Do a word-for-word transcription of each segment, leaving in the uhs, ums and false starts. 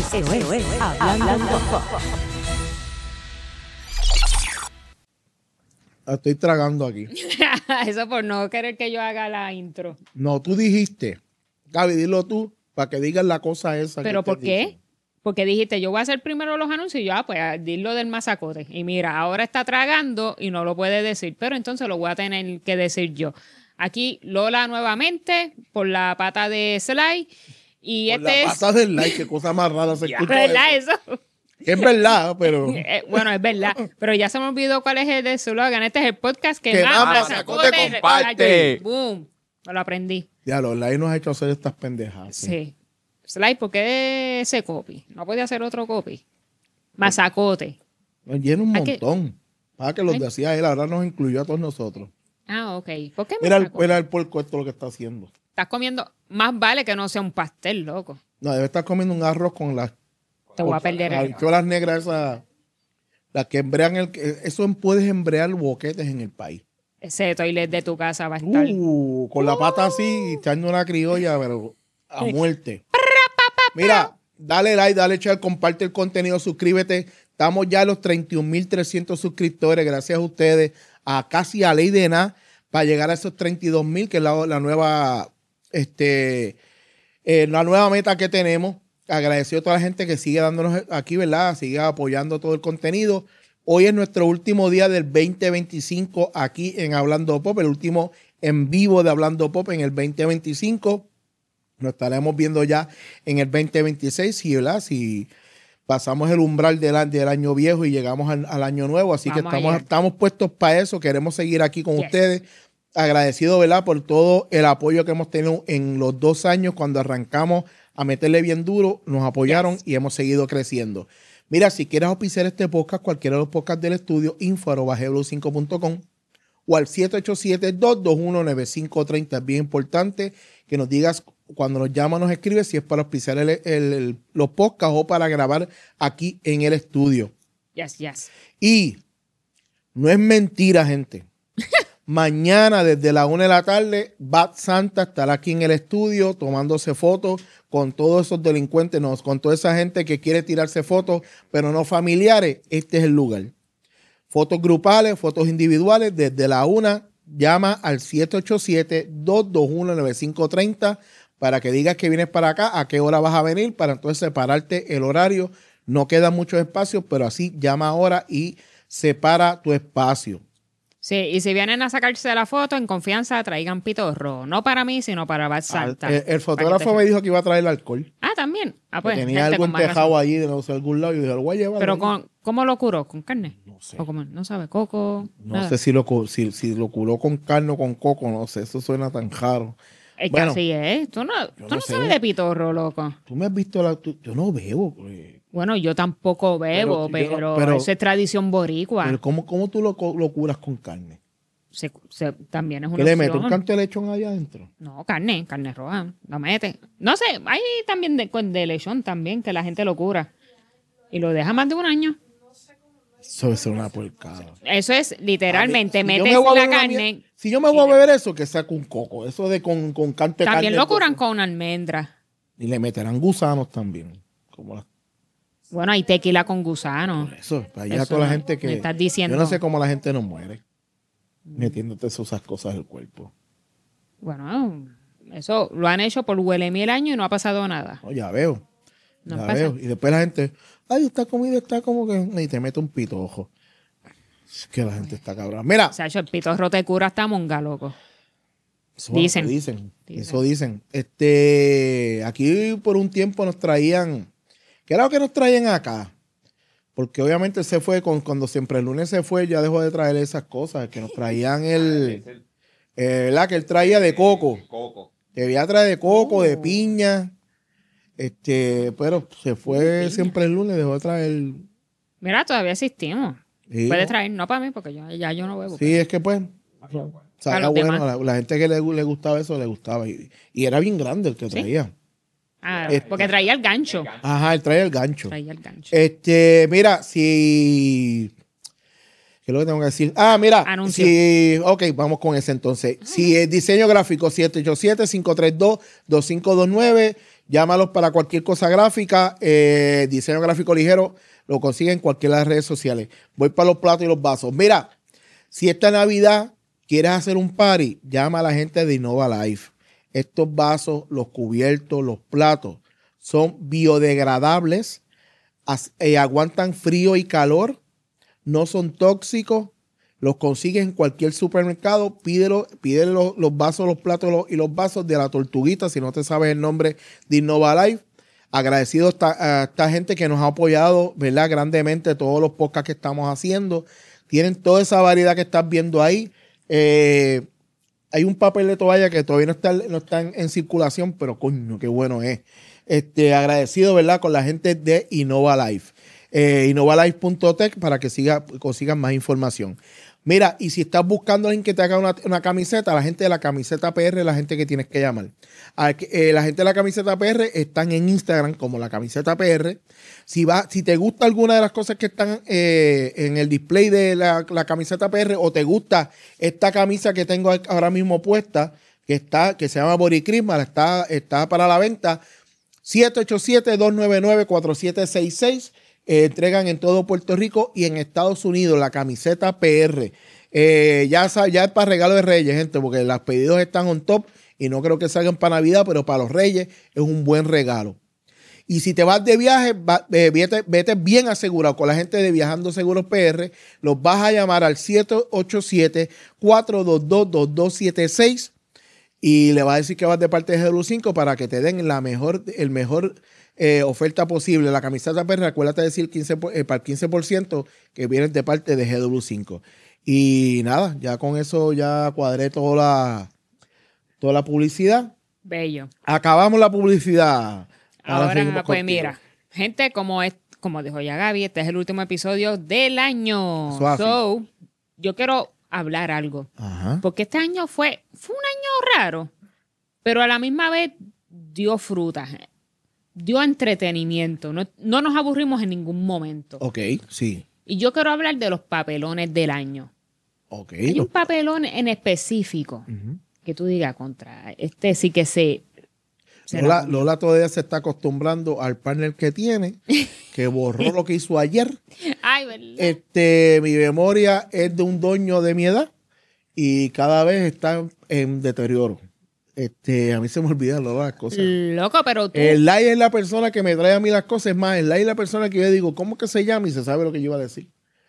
Esto es Hablando Pop. Estoy tragando aquí. Eso por no querer que yo haga la intro. No, tú dijiste. Gaby, dilo tú para que digas la cosa esa. ¿Pero que por qué? Dice. Porque dijiste, yo voy a hacer primero los anuncios y yo, ah, pues dilo del masacote. Y mira, ahora está tragando y no lo puede decir, pero entonces lo voy a tener que decir yo. Aquí Lola nuevamente por la pata de Sly. Y por este la es... pata del like, qué cosa más rara se escucha. ¿Verdad eso? Es verdad, pero... eh, bueno, es verdad. Pero ya se me olvidó cuál es el de slogan. Este es el podcast que, que más masacote comparte. Boom. Me lo aprendí. Ya, los likes nos ha hecho hacer estas pendejadas. Sí. sí. Sly, ¿por qué ese copy? No podía hacer otro copy. Masacote. Nos llena un Aquí... montón. Para que los decía él, ahora nos incluyó a todos nosotros. Ah, ok. ¿Por qué Mira el, mira el puerco esto lo que está haciendo. Estás comiendo... Más vale que no sea un pastel, loco. No, debe estar comiendo un arroz con las... Te voy a perder. Las habichuelas negras esas... Las que embrean el... Eso puedes embrear boquetes en el país. Ese toilet de tu casa va a estar... Uh, con la pata así, echando una criolla, pero a muerte. Mira, dale like, dale share, comparte el contenido, suscríbete. Estamos ya a los treinta y un mil trescientos suscriptores, gracias a ustedes, a casi a ley de nada, para llegar a esos treinta y dos mil, que es la, la nueva, este, eh, la nueva meta que tenemos. Agradecido a toda la gente que sigue dándonos aquí, ¿verdad? Sigue apoyando todo el contenido. Hoy es nuestro último día del veinte veinticinco aquí en Hablando Pop, el último en vivo de Hablando Pop en el veinte veinticinco. Nos estaremos viendo ya en el veinte veintiséis, si, ¿verdad? Si pasamos el umbral del, del año viejo y llegamos al, al año nuevo. Así Vamos que estamos, estamos puestos para eso. Queremos seguir aquí con yes. ustedes. Agradecido, ¿verdad? Por todo el apoyo que hemos tenido en los dos años cuando arrancamos a meterle bien duro. Nos apoyaron yes. y hemos seguido creciendo. Mira, si quieres auspiciar este podcast, cualquiera de los podcasts del estudio, info arroba g w cinco punto com o al siete ocho siete, dos dos uno, nueve cinco tres cero. Es bien importante que nos digas cuando nos llama, nos escribe si es para auspiciar el, el, el, los podcasts o para grabar aquí en el estudio. Yes, yes. Y no es mentira, gente. Mañana desde la una de la tarde, Bad Santa estará aquí en el estudio tomándose fotos con todos esos delincuentes, no, con toda esa gente que quiere tirarse fotos, pero no familiares. Este es el lugar. Fotos grupales, fotos individuales, desde la una, llama al siete ocho siete, dos dos uno, nueve cinco tres cero para que digas que vienes para acá, a qué hora vas a venir, para entonces separarte el horario. No quedan muchos espacios, pero así llama ahora y separa tu espacio. Sí, y si vienen a sacarse la foto, en confianza traigan pitorro. No para mí, sino para Bad Santa. El, el fotógrafo me dijo que iba a traer el alcohol. Ah, también. Ah, pues, tenía algo entejado allí de no sé, algún lado y dije, lo voy a llevar. Pero con, ¿cómo lo curó? ¿Con carne? No sé. ¿O cómo? No sabe, coco. No nada. sé si lo, si, si lo curó con carne o con coco, no sé. Eso suena tan raro. Es que bueno, así es. Tú no, tú no, no sabes de pitorro, loco. Tú me has visto la... Tú, yo no bebo. Pues. Bueno, yo tampoco bebo, pero, pero, yo, pero eso es tradición boricua. Pero ¿cómo, cómo tú lo, lo curas con carne? Se, se, también es una ¿Qué opción. le metes? ¿Un canto de lechón allá adentro? No, carne, carne roja. Lo mete. No sé, hay también de, de lechón también que la gente lo cura. Y lo deja más de un año. Eso es una porcada. Eso es literalmente, mí, si metes la carne. Mía, si yo me voy a beber eso, que saco un coco. Eso de con, con canto de También carne lo curan con almendra. Y le meterán gusanos también. Como la... Bueno, hay tequila con gusanos. Por eso, para allá toda la gente que... Me estás diciendo. Yo no sé cómo la gente no muere. Metiéndote esas cosas del cuerpo. Bueno, eso lo han hecho por huele mil años y no ha pasado nada. No, ya veo. No ya pasa. veo. Y después la gente, ay, esta comida está como que... Y te mete un pitojo. Es que la gente está cabrón. Mira. O sea, el pitorro te cura hasta monga, loco. Eso dicen. dicen. Dicen. Eso dicen. Este, aquí por un tiempo nos traían... ¿Qué era lo que nos traían acá? Porque obviamente se fue, con, cuando siempre el lunes se fue, ya dejó de traer esas cosas, que nos traían el, eh, ¿verdad? Que él traía de coco. coco. Que había traído de coco, de piña, este, pero se fue siempre el lunes, dejó de traer. Mira, todavía existimos. Sí, Puede ¿no? traer, no para mí, porque yo, ya yo no bebo. Sí, es que pues, o sea, era bueno, la, la gente que le, le gustaba eso, le gustaba. Y, y era bien grande el que traía. ¿Sí? Ah, Este, porque traía el gancho. Ajá, él traía el gancho. Traía el gancho. Este, mira, si... ¿Qué es lo que tengo que decir? Ah, mira. Anuncio. Si, ok, vamos con ese entonces. Si es diseño gráfico, siete ocho siete, cinco tres dos, dos cinco dos nueve. Llámalos para cualquier cosa gráfica, eh, diseño gráfico ligero, lo consiguen en cualquiera de las redes sociales. Voy para los platos y los vasos. Mira, si esta Navidad quieres hacer un party, llama a la gente de Innova Life. Estos vasos, los cubiertos, los platos, son biodegradables, as, eh, aguantan frío y calor, no son tóxicos, los consigues en cualquier supermercado, pídelo, pídele los, los vasos, los platos los, y los vasos de la Tortuguita, si no te sabes el nombre de Innova Life. Agradecido a esta, a esta gente que nos ha apoyado, ¿verdad? Grandemente todos los podcasts que estamos haciendo. Tienen toda esa variedad que estás viendo ahí. Eh, hay un papel de toalla que todavía no está, no está en, en circulación, pero coño, qué bueno es. Este, agradecido, ¿verdad? Con la gente de Innova Life. Eh, innovalife punto tech para que siga, consigan más información. Mira, y si estás buscando a alguien que te haga una, una camiseta, la gente de la camiseta P R es la gente que tienes que llamar. A, eh, la gente de la camiseta P R están en Instagram como la camiseta P R. Si, va, si te gusta alguna de las cosas que están eh, en el display de la, la camiseta P R o te gusta esta camisa que tengo ahora mismo puesta, que, está, que se llama Body Christmas, está, está para la venta, siete ocho siete, dos nueve nueve, cuatro siete seis seis. Eh, entregan en todo Puerto Rico y en Estados Unidos la camiseta P R. Eh, ya, ya es para regalo de Reyes, gente, porque los pedidos están on top y no creo que salgan para Navidad, pero para los Reyes es un buen regalo. Y si te vas de viaje, va, eh, vete, vete bien asegurado con la gente de Viajando Seguros P R. Los vas a llamar al siete ocho siete, cuatro dos dos, dos dos siete seis y le vas a decir que vas de parte de G W cinco para que te den la mejor, el mejor Eh, oferta posible. La camiseta P R, acuérdate de decir quince, eh, para el quince por ciento que vienen de parte de G W cinco. Y nada, ya con eso ya cuadré toda la, toda la publicidad. Bello. Acabamos la publicidad. Ahora, Ahora pues contigo. mira, gente, como es, como dijo ya Gaby, este es el último episodio del año. Suave. So, yo quiero hablar algo. Ajá. Porque este año fue, fue un año raro, pero a la misma vez dio frutas. Dio entretenimiento. No, no nos aburrimos en ningún momento. Ok, sí. Y yo quiero hablar de los papelones del año. Ok. Hay un papelón en específico Uh-huh. que tú digas contra este sí que se... se Lola, la- Lola todavía se está acostumbrando al partner que tiene, que borró lo que hizo ayer. Ay, ¿verdad? Este, mi memoria es de un doño de mi edad y cada vez está en deterioro. Este, a mí se me olvidan Lola, las cosas. Loco, pero tú... El like es la persona que me trae a mí las cosas. Es más, el like es la persona que yo digo, ¿cómo que se llama? Y se sabe lo que yo iba a decir.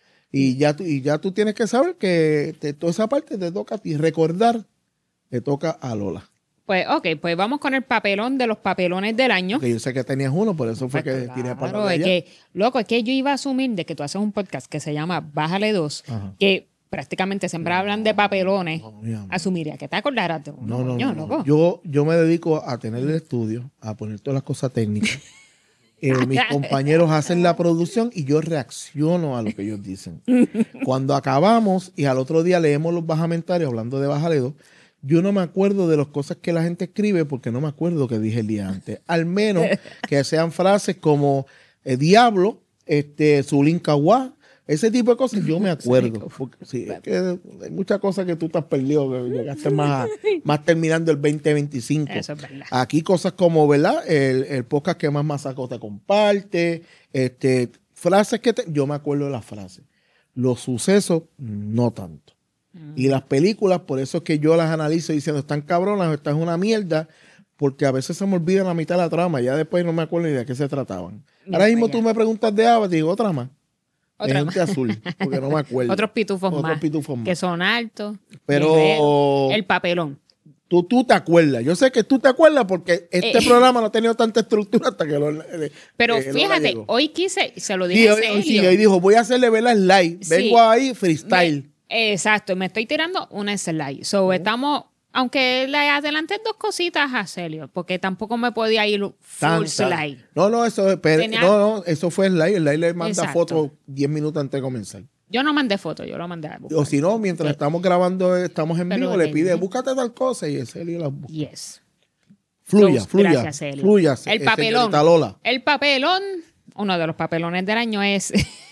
Y ya tú, y ya tú tienes que saber que te, toda esa parte te toca a ti. Recordar, te toca a Lola. Pues, ok, pues vamos con el papelón de los papelones del año. Porque yo sé que tenías uno, por eso fue Pues que claro, tiré para es allá. que, loco, es que yo iba a asumir de que tú haces un podcast que se llama Bájale dos, Ajá. que prácticamente siempre hablan de papelones. No, mi amor. Asumiría que te acordarás de uno. No, no, coño, no, no. loco. Yo, yo me dedico a tener el estudio, a poner todas las cosas técnicas. Eh, mis compañeros hacen la producción y yo reacciono a lo que ellos dicen. Cuando acabamos y al otro día leemos los bajamentarios hablando de Bajaledo, yo no me acuerdo de las cosas que la gente escribe porque no me acuerdo que dije el día antes. Al menos que sean frases como eh, diablo, este, Zulín Caguá, ese tipo de cosas yo me acuerdo. Porque, sí, es que hay muchas cosas que tú te has perdido, que llegaste más, más terminando el veinte veinticinco. Eso es verdad. Aquí cosas como, ¿verdad? El, el podcast que más masaco te comparte, este, frases que te, yo me acuerdo de las frases. Los sucesos, no tanto. Mm. Y las películas, por eso es que yo las analizo diciendo, están cabronas, esta es una mierda, porque a veces se me olvida la mitad de la trama, ya después no me acuerdo ni de qué se trataban. Mira Ahora mismo para tú allá. me preguntas de Ava, te digo otra más. Otra de gente azul, porque no me acuerdo. Otros pitufos Otros más. pitufos más. Que son altos. Pero- guerreros. El papelón. Tú, tú te acuerdas. Yo sé que tú te acuerdas porque este Eh. programa no ha tenido tanta estructura hasta que lo. eh, Pero eh, Lola fíjate, llegó. hoy quise, se lo Sí, dije a hoy, hoy sí, Celio. hoy dijo, voy a hacerle velas live. Sí. Vengo ahí freestyle. Me- exacto, me estoy tirando una slide. So, estamos, aunque le adelanté dos cositas a Celio, porque tampoco me podía ir full Tan, tan. slide. No, no, eso, pero- Tenía- no, no, eso fue el live. El live le manda Exacto. fotos diez minutos antes de comenzar. Yo no mandé foto, yo lo mandé a buscar. O si no, mientras Sí. estamos grabando, estamos en Pero vivo, le en- pide, búscate tal cosa y ese lío la busca. Yes. Fluya, So, fluya. gracias, Celio. Fluya, El eh, papelón. señorita Lola. El papelón, uno de los papelones del año es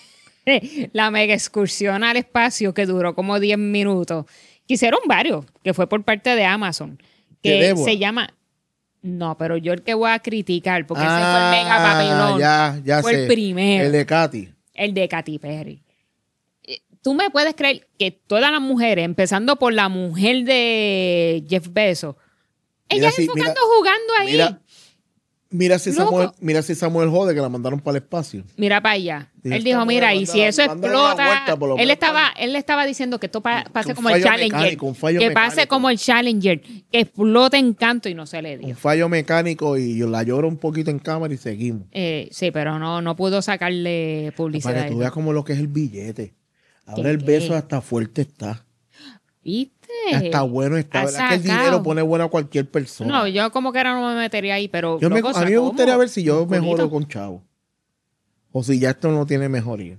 la mega excursión al espacio que duró como diez minutos. Que hicieron varios, que fue por parte de Amazon, De que Débora. se llama No, pero yo el que voy a criticar, porque ah, ese fue el mega papelón. Ya, ya fue sé. el primero. El de Katy. El de Katy Perry. Tú me puedes creer que todas las mujeres, empezando por la mujer de Jeff Bezos, Mira ellas si- enfocando mira- jugando ahí. Mira, mira si Loco. Samuel, mira si Samuel jode que la mandaron para el espacio. Mira para allá. Dice, Él dijo, esta mira, mujer y si manda- eso mándale la explota, vuelta, por lo él menos estaba, para- él estaba diciendo que esto pa- pase un como el fallo Challenger, mecánico, un fallo que pase mecánico. como el Challenger, que explote en canto y no se le dio. Un fallo mecánico y yo la lloro un poquito en cámara y seguimos. Eh, sí, pero no, no pudo sacarle publicidad. Para que tú veas como lo que es el billete. Ahora el ¿Qué? beso hasta fuerte está. ¿Viste? Hasta bueno está. Ha ¿Verdad que el sacado. dinero pone bueno a cualquier persona? No, yo como que ahora no me metería ahí, pero Yo me- loco, a mí me sacó gustaría como ver si yo un culito. mejoro con chavo. O si ya esto no tiene mejoría.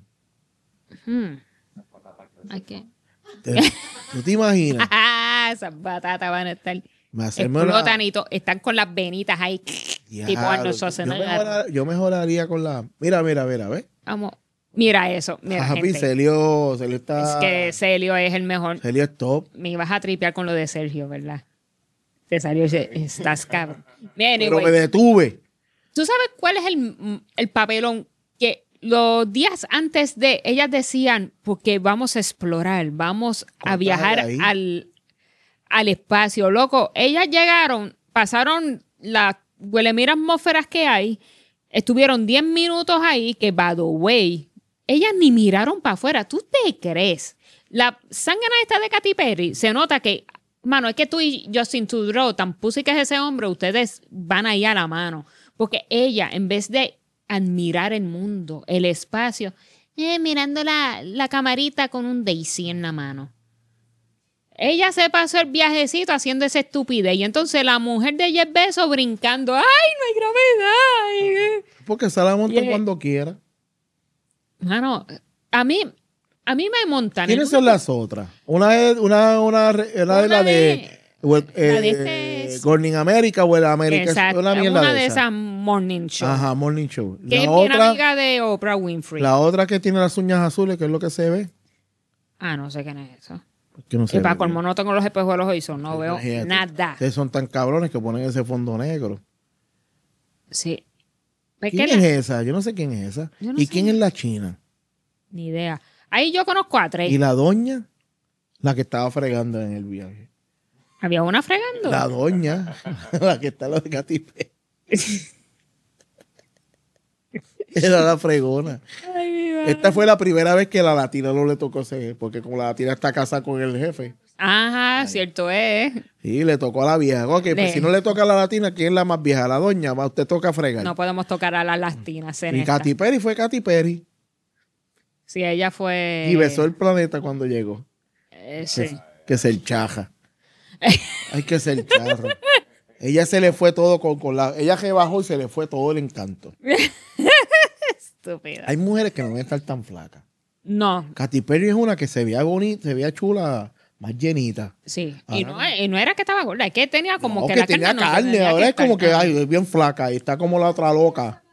Hmm. Hay que- Te- ¿Tú te imaginas? Esas batatas van a estar Me hacerme una- explotan y to- están con las venitas ahí. Diablo, tipo Arnold yo, Schwarzenegger. mejorar- yo mejoraría con la... Mira, mira, mira, ¿ves? Vamos. Mira eso. Mira, Papi, gente. Celio, Celio está... Es que Celio es el mejor. Celio es top. Me ibas a tripear con lo de Sergio, ¿verdad? Te salió ese, estás cabrón. Mira, Pero anyway, me detuve. ¿tú sabes cuál es el, el papelón? Que los días antes de, ellas decían, porque vamos a explorar, vamos a Corta viajar ahí. al, al espacio. Loco, ellas llegaron, pasaron las huelemiras atmósferas que hay, estuvieron diez minutos ahí, que by the way, ellas ni miraron para afuera. ¿Tú te crees? La zángana esta de Katy Perry, se nota que, mano, es que tú y Justin Trudeau, tan pussy que es ese hombre, ustedes van ahí a la mano. Porque ella, en vez de admirar el mundo, el espacio, eh, mirando la, la camarita con un Daisy en la mano. Ella se pasó el viajecito haciendo esa estupidez. Y entonces la mujer de Jeff Bezos brincando, ¡ay, no hay gravedad! Porque se la montan Yeah. cuando quiera. Mano, a mí, a mí me montan. ¿Quiénes en son una- las otras? Una es una, una, una de Una la de... de- o el- la de eh, este es- Gorning America o el América. Exacto, Una mierda una de de esa. esas morning show. Ajá, Morning Show. Que La es bien otra, amiga de Oprah Winfrey. la otra que tiene las uñas azules, que es lo que se ve. Ah, no sé quién es eso. Que no se Y para ve colmo bien. no tengo los espejuelos hoy, son, no veo Imagínate. nada. Ustedes son tan cabrones que ponen ese fondo negro. Sí. Es que ¿Quién la- es esa? Yo no sé quién es esa. Yo no ¿Y sé. quién es la china? Ni idea. Ahí yo conozco a tres. ¿Y la doña? La que estaba fregando en el viaje. Había una fregando. La doña, la que está en lo de Katy Perry. Era la fregona. Ay, mi madre. Esta fue la primera vez que la latina no le tocó ser, porque como la latina está casada con el jefe, Ajá, cierto es. y le tocó a la vieja. Ok, pues Le- si no le toca a la latina, ¿quién es la más vieja? La doña, va, usted toca fregar. No podemos tocar a las latinas en y esta. Katy Perry fue Katy Perry. Sí, ella fue... Y besó el planeta cuando llegó. Eh, sí. Que, que ser chaja. Hay que ser charro. Ella se le fue todo con, con la... Ella rebajó y se le fue todo el encanto. Estúpida. Hay mujeres que no deben estar tan flacas. No, Katy Perry es una que se veía bonita, se veía chula, más llenita. sí. Ah, Y, no. no, y no era que estaba gorda, es que tenía como No, que, que la tenía carne, no, carne, tenía ahora es como que estar- ay, es bien flaca y está como la otra loca.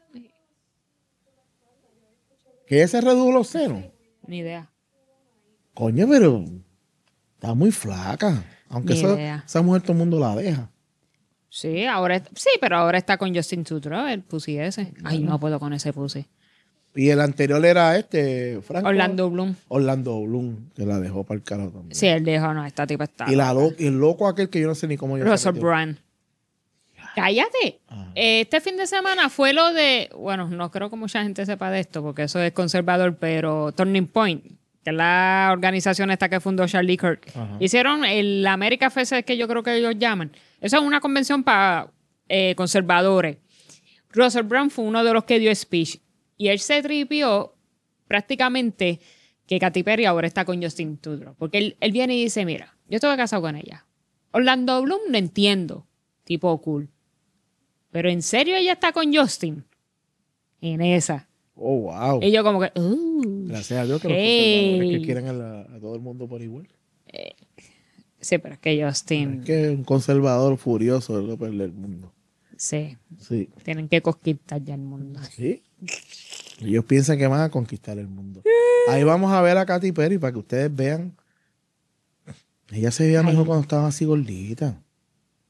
Que ella se redujo los senos. Ni idea. Coño, pero está muy flaca. Aunque Ni eso- idea. esa mujer todo el mundo la deja. Sí, ahora es- sí, pero ahora está con Justin Trudeau, el pussy ese. Ay, no puedo con ese pussy. Y el anterior era este, Franco. Orlando Bloom. Orlando Bloom, que la dejó para el carajo también. Sí, él dijo, no, esta tipa está. Y, la lo- y el loco aquel que yo no sé ni cómo yo Russell Brand. Cállate. Ah. Este fin de semana fue lo de, bueno, no creo que mucha gente sepa de esto porque eso es conservador, pero Turning Point, que es la organización esta que fundó Charlie Kirk, Ajá. hicieron el America Fest, que yo creo que ellos llaman. Eso es una convención para eh, conservadores. Russell Brand fue uno de los que dio speech y él se tripió prácticamente que Katy Perry ahora está con Justin Trudeau. Porque él, él viene y dice, mira, yo estuve casado con ella. Orlando Bloom no entiendo, tipo cool. Pero en serio ella está con Justin. En esa. Oh, wow. Y yo como que, uh, Gracias a Dios que los hey. conservadores que quieren a, la- a todo el mundo por igual. sí, pero es que Justin, Es que un conservador furioso es lo peor del mundo. sí, Sí. tienen que conquistar ya el mundo. Sí. Ellos piensan que van a conquistar el mundo. Ahí vamos a ver a Katy Perry para que ustedes vean. Ella se veía mejor cuando estaba así gordita.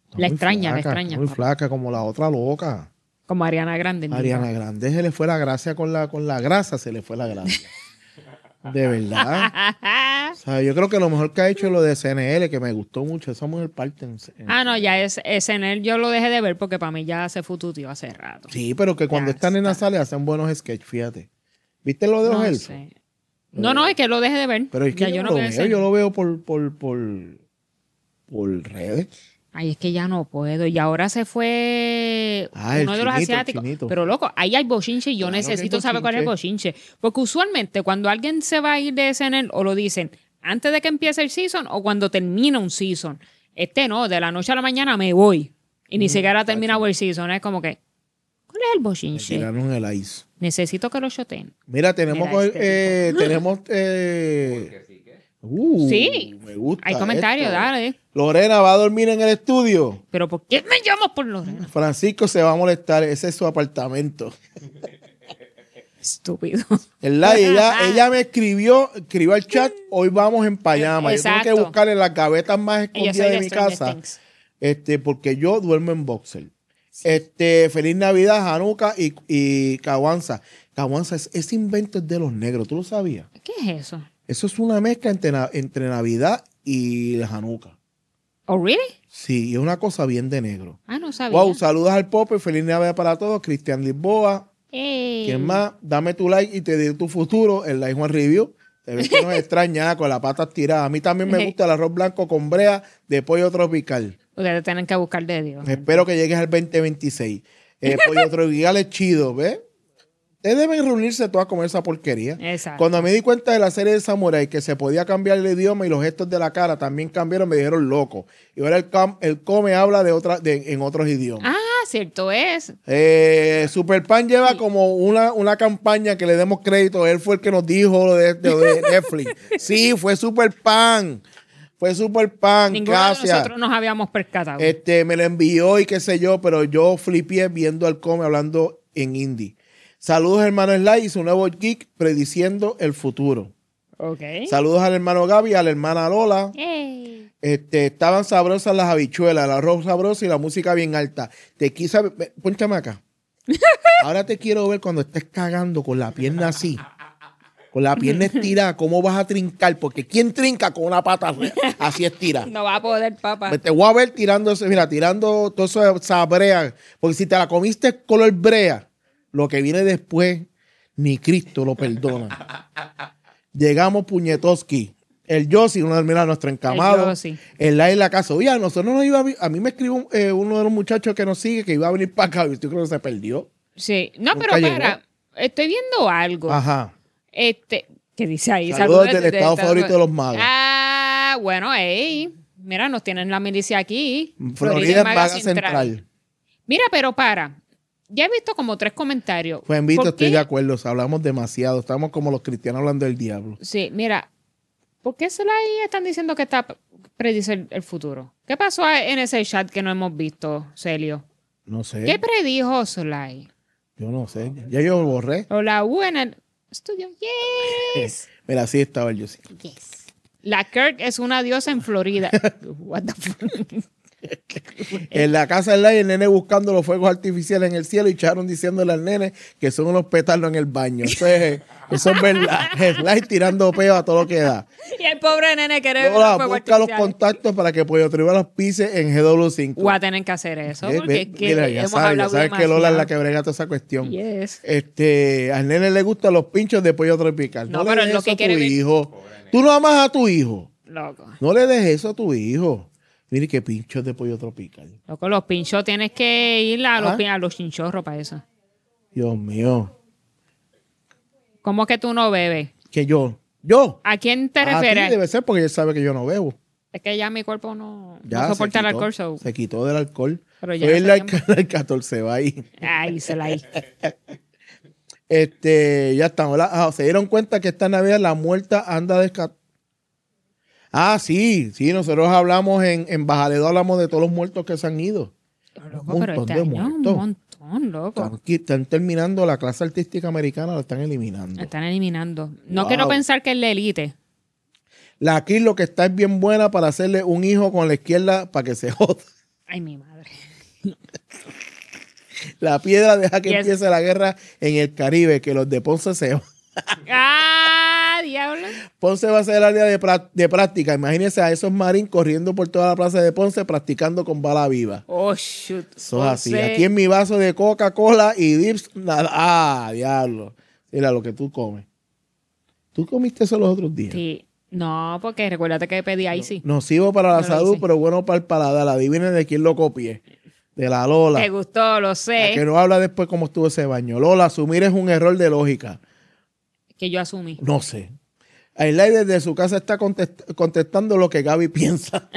La muy extraña, la flaca, extraña. Muy papá. flaca, como la otra loca. Como Ariana Grande. mira. Ariana Grande se le fue la gracia con la, con la grasa, se le fue la gracia. De verdad. O sea, yo creo que lo mejor que ha hecho es lo de C N L, que me gustó mucho. Esa mujer parte en, en- Ah, no, ya es, es en él. Yo lo dejé de ver porque para mí ya se fututió hace rato. Sí, pero que cuando Ya esta nena está. sale hacen buenos sketches, fíjate. ¿Viste lo de los No elfos? sé. No, no, es que lo deje de ver. Pero es que ya yo, yo no no lo veo veo, ese- yo lo veo por, por, por, por redes. Ay, es que ya no puedo. Y ahora se fue Ah, el uno de los chinito, el asiáticos. chinito. Pero loco, ahí hay bochinche y yo Claro que hay necesito saber cuál es el bochinche. bochinche. Porque usualmente cuando alguien se va a ir de S N L o lo dicen antes de que empiece el season o cuando termina un season. Este no, de la noche a la mañana me voy. Y Mm, ni siquiera ha terminado el season. Es como que, ¿cuál es el Me bochinche? tiraron el ice. Necesito que lo shoten. Mira, tenemos, Mira co- este eh, tenemos, eh, uh, Sí, me gusta Hay comentarios, esto. dale. Lorena va a dormir en el estudio. Pero ¿por qué me llamas por Lorena? Francisco se va a molestar, ese es su apartamento. Estúpido. ¿Verdad? Y ella, ella me escribió, escribió al chat, hoy vamos en pijama. Yo tengo que Exacto. buscar en las gavetas más Y yo escondidas soy de de mi Stranger casa, Things. este, porque yo duermo en boxer. Este, feliz Navidad, Hanukkah y, y Kawanza. Kawanza, es, ese invento es de los negros, ¿tú lo sabías? ¿Qué es eso? Eso es una mezcla entre, na- entre Navidad y Hanukkah. ¿Oh, really? Sí, es una cosa bien de negro. Ah, no sabía. Wow, saludos al Pope, feliz Navidad para todos. Cristian Lisboa. Ey. ¿Quién más? Dame tu like y te diré tu futuro. El Like One Review. Se ve que nos extraña con las patas tiradas. A mí también me gusta el arroz blanco con brea de pollo tropical. Ustedes tienen que buscar de Dios. Espero que llegues al veinte veintiséis. Eh, pollo tropical es chido, ¿ves? Ustedes deben reunirse todas a comer esa porquería. Exacto. Cuando me di cuenta de la serie de Samurai que se podía cambiar el idioma y los gestos de la cara también cambiaron, me dijeron loco. Y ahora el, cam- el come habla de otra, de, en otros idiomas. Ah, cierto es. Eh, Superpan lleva como una, una campaña que le demos crédito. Él fue el que nos dijo lo de, de- de Netflix. Sí, fue Superpan. Fue Superpan. Ninguno de Gracias. nosotros nos habíamos percatado. Este, me lo envió y qué sé yo, pero yo flipé viendo al come hablando en indie. Saludos, hermano Sly y su nuevo geek prediciendo el futuro. ok. Saludos al hermano Gaby y a la hermana Lola. Ey. Este, estaban sabrosas las habichuelas, el arroz sabroso y la música bien alta. Te quise, ve, pónchame acá. Ahora te quiero ver cuando estés cagando con la pierna así. Con la pierna estirada, ¿cómo vas a trincar? Porque ¿quién trinca con una pata así estirada? No va a poder, papá. Te voy a ver tirando eso, mira, tirando todo eso de esa brea. Porque si te la comiste color brea, lo que viene después, ni Cristo lo perdona. Llegamos Puñetoski. El Yossi, uno de mira, nuestro encamado. El Yossi. El la en la casa. Oye, a nosotros nos iba a, vi- a mí me escribió eh, uno de los muchachos que nos sigue que iba a venir para acá. Y yo creo que se perdió. Sí. No, Nunca pero llegó. para. Estoy viendo algo. Ajá. Este. ¿Qué dice ahí? Saludos del estado favorito de los magos. Ah, bueno, ey. Mira, nos tienen la milicia aquí. Florida es es Maga Central. Mira, pero para. Ya he visto como tres comentarios. Pues invito, ¿Por estoy qué? de acuerdo. O sea, hablamos demasiado. Estamos como los cristianos hablando del diablo. Sí, mira. ¿Por qué Sly están diciendo que está predice el, el futuro? ¿Qué pasó en ese chat que no hemos visto, Celio? No sé. ¿Qué predijo Sly? Yo no sé. Ya yo lo borré. O la U en el estudio. Yes. Mira, así estaba el Yossi. Yes. La Kirk es una diosa en Florida. What the fuck? En la casa del Lai, el nene buscando los fuegos artificiales en el cielo y Charon diciéndole al nene que son unos petardos en el baño. Eso es, eso es verdad. El Lai tirando peo a todo lo que da. Y el pobre nene quiere Lola, fuegos busca los artificiales. contactos para que Pollo Tribu los pise en G W cinco. Voy a tener que hacer eso. Eh, Porque ve- es que mira, ya hemos sabes, ya hablado sabes que Lola es la que demasiado. brega toda esa cuestión. Yes. Este, al nene le gustan los pinchos de pollo tropical. No, No, le pero des lo eso que a tu quiere ver- hijo. Tú no amas a tu hijo. Loco. No le des eso a tu hijo. Mire qué pinchos de pollo tropical. Loco, los pinchos tienes que ir a los, ¿Ah? pin- a los chinchorros para eso. Dios mío. ¿Cómo que tú no bebes? Que yo, yo. ¿A quién te A ti refieres? debe ser porque él sabe que yo no bebo. Es que ya mi cuerpo no, Ya no se soporta el quitó, alcohol. So. Se quitó del alcohol. Pero ya Soy hace el, tiempo. el catorce, va ahí. Ay, se la Este, ya estamos. ¿Verdad? Ah, se dieron cuenta que esta Navidad la muerta anda descat. Ah, sí, sí, nosotros hablamos en, en Bajaledo, hablamos de todos los muertos que se han ido. Loco, Un pero montón este de año es un muertos. montón, loco. Están, qui- están terminando la clase artística americana, la están eliminando. Están eliminando. No Wow. quiero pensar que es la élite. La aquí lo que está es bien buena para hacerle un hijo con la izquierda para que se joda. Ay, mi madre. La piedra deja que Yes. empiece la guerra en el Caribe, que los de Ponce se van. ¡Ah, diablo! Ponce va a ser el área de, pra- de práctica. Imagínense a esos marines corriendo por toda la plaza de Ponce practicando con bala viva. Oh, shoot. Eso es así. Ponce. Aquí en mi vaso de Coca-Cola y dips, nada. Ah, diablo. Mira lo que tú comes. ¿Tú comiste eso los otros días? Sí. No, porque recuérdate que pedí ahí sí. Nocivo para la No lo salud, hice. pero bueno para el paladar. Adivinen de quién lo copié. De la Lola. Te gustó, lo La sé. que no habla después cómo estuvo ese baño. Lola, asumir es un error de lógica. Que yo asumí. No sé. Ailay desde su casa está contest- contestando lo que Gaby piensa.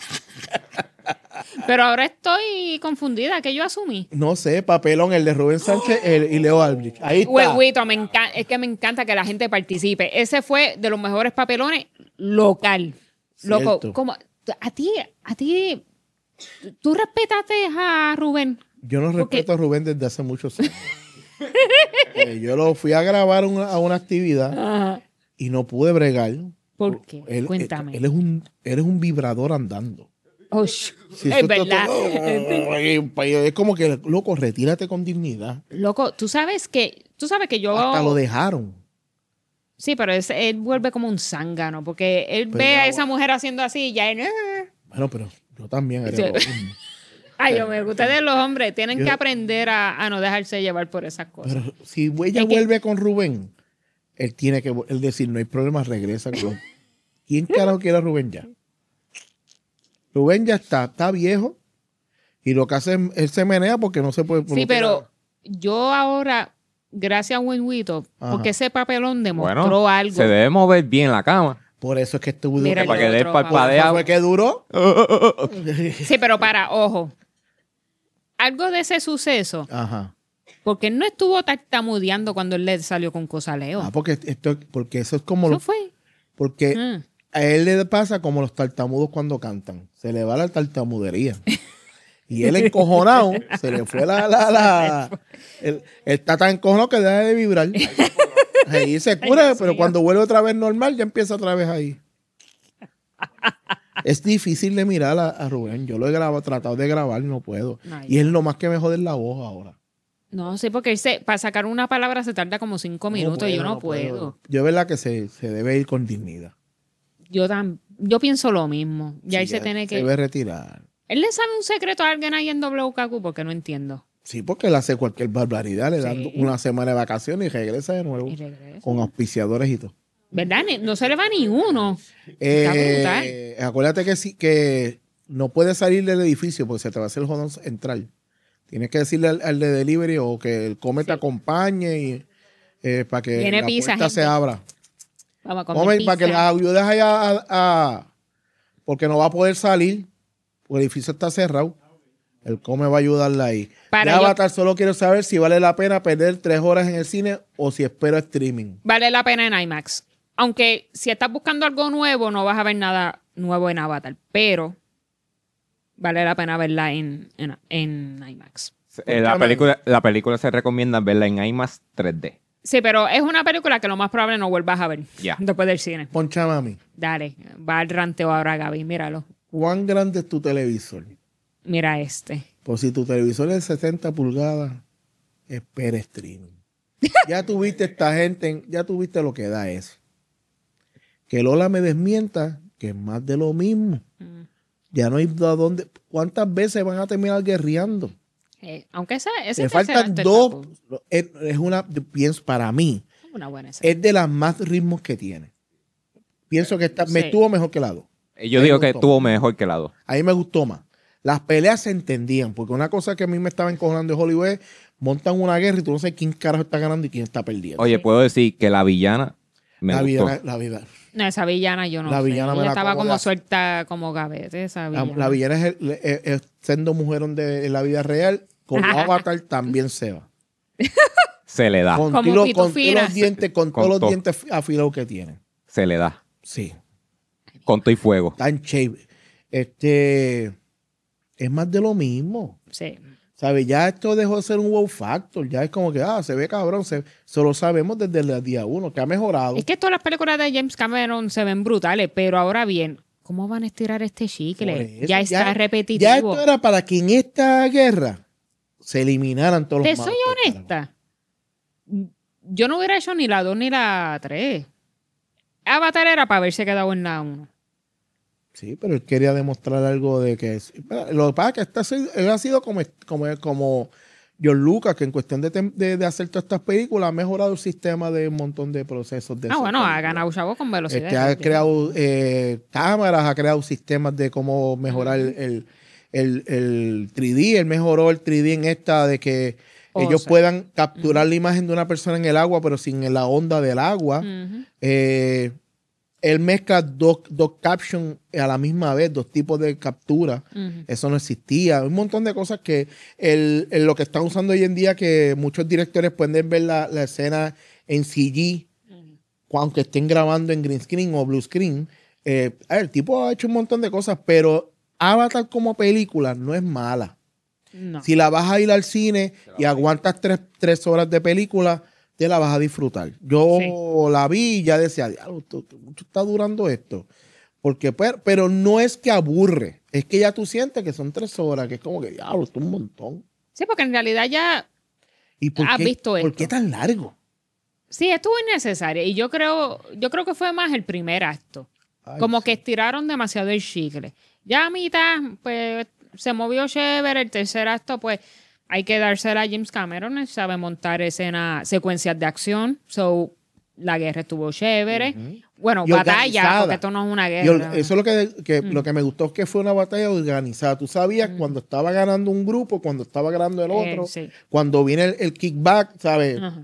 Pero ahora estoy confundida. Que yo asumí. No sé, papelón, el de Rubén Sánchez el- y Leo Albrecht. Ahí está. Huevito, me encan- es que me encanta que la gente participe. Ese fue de los mejores papelones local. Loco, Cierto. como a ti, a ti, tú respetaste a Rubén. Yo no Porque- respeto a Rubén desde hace muchos años. Eh, yo lo fui a grabar una- a una actividad Ajá. y no pude bregar. ¿Por qué? Él, Cuéntame. Él, él es un, él es un vibrador andando. Oh, sh- Si es eso verdad. te- Es como que, loco, retírate con dignidad. Loco, tú sabes que, tú sabes que yo. Hasta lo dejaron. Sí, pero es- él vuelve como un zángano, porque él Pero ve ya a va. esa mujer haciendo así y ya él. "Ah". Bueno, pero yo también haría Sí. lo mismo. Ay, Dios mío, ustedes los hombres tienen Yo- que aprender a, a no dejarse llevar por esas cosas. Pero si ella Es que- vuelve con Rubén, él tiene que él decir, no hay problema, regresa con... ¿Quién carajo quiere a Rubén ya? Rubén ya está, está viejo y lo que hace es, él se menea porque no se puede... Sí, pero yo ahora, gracias a Winwito, Ajá. porque ese papelón demostró Bueno, algo. se debe mover bien la cama. Por eso es que estuvo... Mira, Para que el dé otro, parpadea. ¿Fue que duró? Sí, pero para, ojo, algo de ese suceso, Ajá. porque él no estuvo tartamudeando cuando él le salió con cosa a Leo. Ah, porque, esto, porque eso es como... Eso Lo, fue. porque Mm. a él le pasa como los tartamudos cuando cantan. Se le va la tartamudería. Y él encojonado, se le fue la... la, la él, él está tan encojonado que deja de vibrar. Ahí se cura, Dios pero mío. cuando vuelve otra vez normal, ya empieza otra vez ahí. Es difícil de mirar a, a Rubén. Yo lo he grabado, tratado de grabar y no puedo. Ay, y es lo más que me jode es la voz ahora. No, sí, porque él se, para sacar una palabra se tarda como cinco minutos y yo no puedo. Yo es verdad que se, se debe ir con dignidad. Yo, tam- yo pienso lo mismo. Ya Sí, él se tiene que... Se debe retirar. Él le sabe un secreto a alguien ahí en W K Q porque no entiendo. Sí, porque él hace cualquier barbaridad, le dan Sí. una semana de vacaciones y regresa de nuevo. Y regresa. Con auspiciadores y todo. ¿Verdad? Ni- No se le va ni uno. Eh, acuérdate que sí, que no puedes salir del edificio porque se te va a hacer jodón entrar. Tienes que decirle al, al de delivery o que el come te Sí. acompañe y, eh, para que Viene la pizza, puerta se gente. abra. Vamos a comer Come, pizza. para que la ayudes allá a, a- porque no va a poder salir porque el edificio está cerrado. El come va a ayudarla ahí. Para Ya yo- Avatar, solo quiero saber si vale la pena perder tres horas en el cine o si espero streaming. Vale la pena en IMAX. Aunque si estás buscando algo nuevo, no vas a ver nada nuevo en Avatar. Pero vale la pena verla en, en, en IMAX. Eh, la, película, la película se recomienda verla en IMAX tres D. Sí, pero es una película que lo más probable no vuelvas a ver Ya. después del cine. Poncha mami, Dale, va al ranteo ahora, Gaby. Míralo. ¿cuán grande es tu televisor? Mira este. Pues si tu televisor es de setenta pulgadas, espera streaming. Ya tuviste esta gente, en- ya tuviste lo que da eso. Que Lola me desmienta que es más de lo mismo. Mm. Ya no hay a dónde. ¿Cuántas veces van a terminar guerreando? Eh, aunque esa, ese Le tercer faltan acto dos. está Es, es una, yo pienso, para mí, cool. Una buena escena. es de las más ritmos que tiene. Pienso que está, me Sí. estuvo mejor que la dos. Eh, Yo Me digo que gustó. estuvo mejor que la dos. A mí me gustó más. Las peleas se entendían, porque una cosa que a mí me estaba encojonando de Hollywood es montan una guerra y tú no sabes quién carajo está ganando y quién está perdiendo. Oye, puedo decir que la villana me la, gustó. villana, la, vida- No, esa villana yo no La sé. villana me Ella la estaba como como de- suelta como gavete, esa la, villana. la villana es, el- es- es siendo mujerón de en la vida real, con Avatar también se va. Se le da, Con, Como tiro- con todos pitufina. los dientes, con, Con todos los todo. dientes afilados que tiene. se le da. Sí, Con todo y fuego. tan chévere. Este es más de lo mismo. Sí. ¿Sabes? Ya esto dejó de ser un wow factor. Ya es como que, ah, se ve cabrón. Se, se lo sabemos desde el día uno, que ha mejorado. Es que todas las películas de James Cameron se ven brutales, pero ahora bien, ¿cómo van a estirar este Por chicle? eso, Ya está repetitivo. Ya esto era para que en esta guerra se eliminaran todos Te los malos. soy honesta. Yo no hubiera hecho ni la dos ni la tres. Avatar era para haberse quedado en la uno. Sí, pero él quería demostrar algo de que... Lo que pasa es que esta, él ha sido como, como, como George Lucas, que en cuestión de, de, de hacer todas estas películas ha mejorado el sistema de un montón de procesos. De ah, bueno, películas. ha ganado chavo con velocidad. Este, ha creado eh, cámaras, ha creado sistemas de cómo mejorar uh-huh. el, el, el tres D. Él mejoró el tres D en esta de que oh, ellos sí. puedan capturar uh-huh. la imagen de una persona en el agua, pero sin la onda del agua. Uh-huh. Eh, él mezcla dos, dos captions a la misma vez, dos tipos de captura. Uh-huh. Eso no existía. Un montón de cosas que el, el, lo que están usando hoy en día, que muchos directores pueden ver la, la escena en C G, uh-huh. aunque estén grabando en green screen o blue screen. Eh, el tipo ha hecho un montón de cosas, pero Avatar como película no es mala. No. Si la vas a ir al cine y aguantas tres, tres horas de película, te la vas a disfrutar. Yo sí. la vi y ya decía, diablo, mucho está durando esto. Porque, pero, pero no es que aburre, es que ya tú sientes que son tres horas, que es como que, diablo, esto es un montón. Sí, porque en realidad ya ¿Y por has qué, visto esto. ¿Por qué tan largo? Sí, estuvo innecesario. Y yo creo, yo creo que fue más el primer acto. Ay, como sí. que estiraron demasiado el chicle. Ya a mitad, pues, se movió chévere. El tercer acto, pues, hay que dársela a James Cameron. Él sabe montar escenas, secuencias de acción. So, la guerra estuvo chévere. Uh-huh. Bueno, y batalla, organizada. Porque esto no es una guerra. Yo, eso es lo que, que, uh-huh. lo que me gustó, es que fue una batalla organizada. Tú sabías uh-huh. cuando estaba ganando un grupo, cuando estaba ganando el otro, eh, sí. cuando viene el, el kickback, ¿sabes? Uh-huh.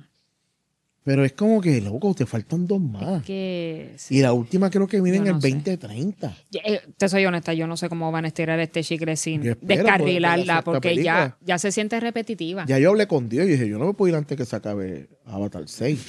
Pero es como que, loco, te faltan dos más. Es que, sí. Y la última creo que viene yo en no el veinte treinta. Eh, te soy honesta, yo no sé cómo van a estirar este chicle sin descarrilarla, porque ya, ya se siente repetitiva. Ya yo hablé con Dios y dije, yo no me puedo ir antes que se acabe Avatar seis.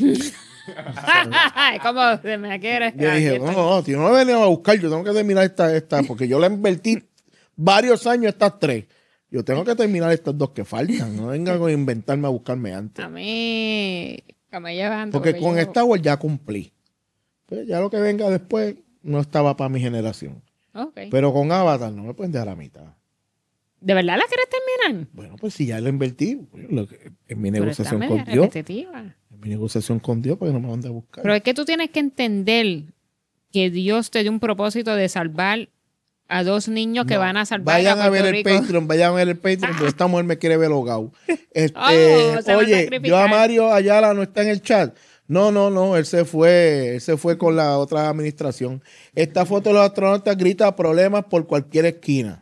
¿Cómo me quieres? Yo dije, no, no, no, yo no me venía a buscar, yo tengo que terminar esta, esta, porque yo le invertí varios años estas tres. Yo tengo que terminar estas dos que faltan. No venga a inventarme a buscarme antes. A mí... Me llevan, porque, porque con yo... Star Wars ya cumplí. Pues ya lo que venga después no estaba para mi generación. Okay. Pero con Avatar no me pueden dejar a mitad. ¿De verdad la quieres terminar? Bueno, pues si ya lo invertí, lo que, en mi negociación con Dios. Repetitiva. En mi negociación con Dios, porque no me van a buscar. Pero es que tú tienes que entender que Dios te dio un propósito de salvar a dos niños no, que van a salvar vayan a a ver el Rico. Patreon, vayan a ver el Patreon, porque esta mujer me quiere ver hogado. Este, oh, oye, yo a Mario Ayala no está en el chat. No, no, no, él se fue, él se fue con la otra administración. Esta foto de los astronautas grita problemas por cualquier esquina.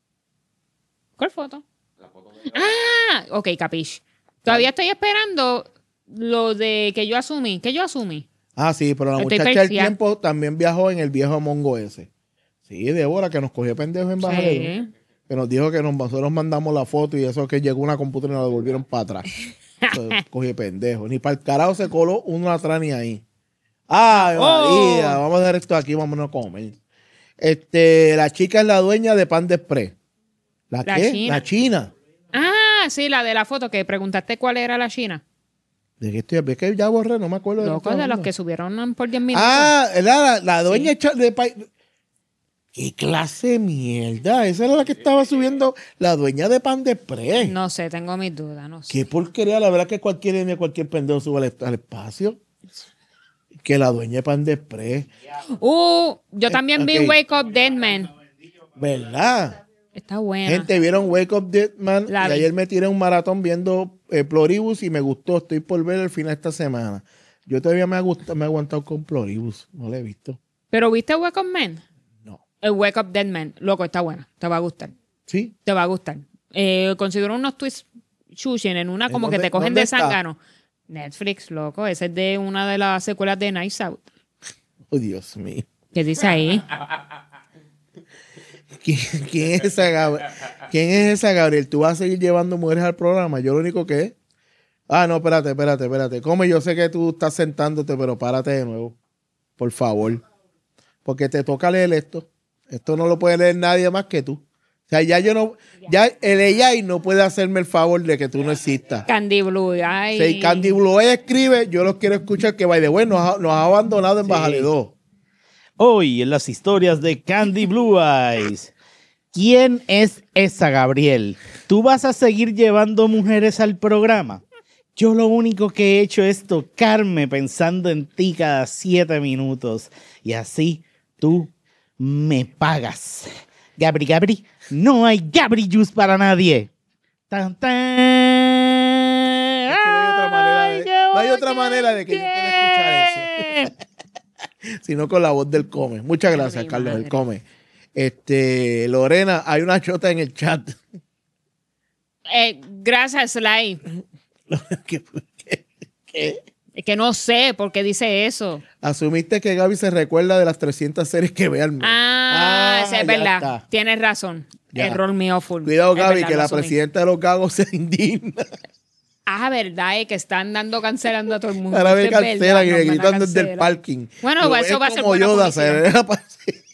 ¿Cuál foto? La foto de... Ah, ok, capish. Todavía estoy esperando lo de que yo asumí. ¿Qué yo asumí? Ah, sí, pero la estoy muchacha del tiempo también viajó en el viejo Mongo ese. Sí, Débora, que nos cogió pendejos en Bajaredo. Sí. Que nos dijo que nos, nosotros mandamos la foto y eso que llegó una computadora y nos la devolvieron para atrás. Entonces, cogí pendejo. Ni para el carajo se coló uno atrás ni ahí. ¡Ay, oh. María! Vamos a hacer esto aquí, vámonos a comer. Este, la chica es la dueña de Panda Express. ¿La, ¿La qué? China. La China. Ah, sí, la de la foto que preguntaste cuál era la China. ¿De qué estoy? Es que ya borré, no me acuerdo. Loco, de, de los que subieron por diez minutos. Ah, la, la dueña sí. de... ¿Qué clase de mierda? Esa era la que estaba subiendo la dueña de Panda Express. No sé, tengo mis dudas, no sé. Qué porquería, la verdad que cualquier cualquier pendejo sube al, al espacio. Que la dueña de Panda Express. Uh, yo también eh, vi okay. Wake Up Dead Man. ¿Verdad? Está buena. Gente, ¿vieron Wake Up Dead Man? La y vi. Ayer me tiré un maratón viendo eh, Pluribus y me gustó. Estoy por ver el final esta semana. Yo todavía me he, gustado, me he aguantado con Pluribus. No lo he visto. ¿Pero viste Wake Up Man? No. El Wake Up Dead Man. Loco, está buena. Te va a gustar. ¿Sí? Te va a gustar. Eh, considero unos twists shushin en una como ¿Dónde, que te cogen de zángano. Está? Netflix, loco. Ese es de una de las secuelas de Knives Out. Oh, Dios mío. ¿Qué dice ahí? ¿Quién, quién, es esa, Gabriel? ¿Quién es esa, Gabriel? ¿Tú vas a seguir llevando mujeres al programa? Yo lo único que es... Ah, no, espérate, espérate, espérate. Come, yo sé que tú estás sentándote, pero párate de nuevo. Por favor. Porque te toca leer esto. Esto no lo puede leer nadie más que tú. O sea, ya yo no... Ya el A I no puede hacerme el favor de que tú no existas. Candy Blue, ay. Si Candy Blue escribe, yo los quiero escuchar que, by the way, nos ha, nos ha abandonado en sí. Bájale dos. Hoy en las historias de Candy Blue Eyes. ¿Quién es esa, Gabriel? ¿Tú vas a seguir llevando mujeres al programa? Yo lo único que he hecho es tocarme pensando en ti cada siete minutos. Y así tú me pagas. Gabri, Gabri, no hay Gabri Juice para nadie. Tan, tan. Es que no hay otra manera de, no hay otra manera de que yo pueda escuchar eso. Sino con la voz del Come. Muchas gracias, Ay, Carlos, madre. del Come. Este, Lorena, hay una chota en el chat. Eh, gracias, Sly. ¿Qué, qué, qué? Es que no sé por qué dice eso. Asumiste que Gaby se recuerda de las trescientas series que ve al mes. Ah, sí, es ya verdad. está. Tienes razón. Ya. Error mío full. Cuidado, Es Gaby, verdad, que lo la asumí. presidenta de los gagos se indigna. Ah, verdad, es que están dando cancelando a todo el mundo. Ahora me Eso es verdad, cancelan y nos me van a gritan desde el cancelar. parking. Bueno, Lo pues ven eso va a ser como buena Yoda, se publicidad. ve la pase-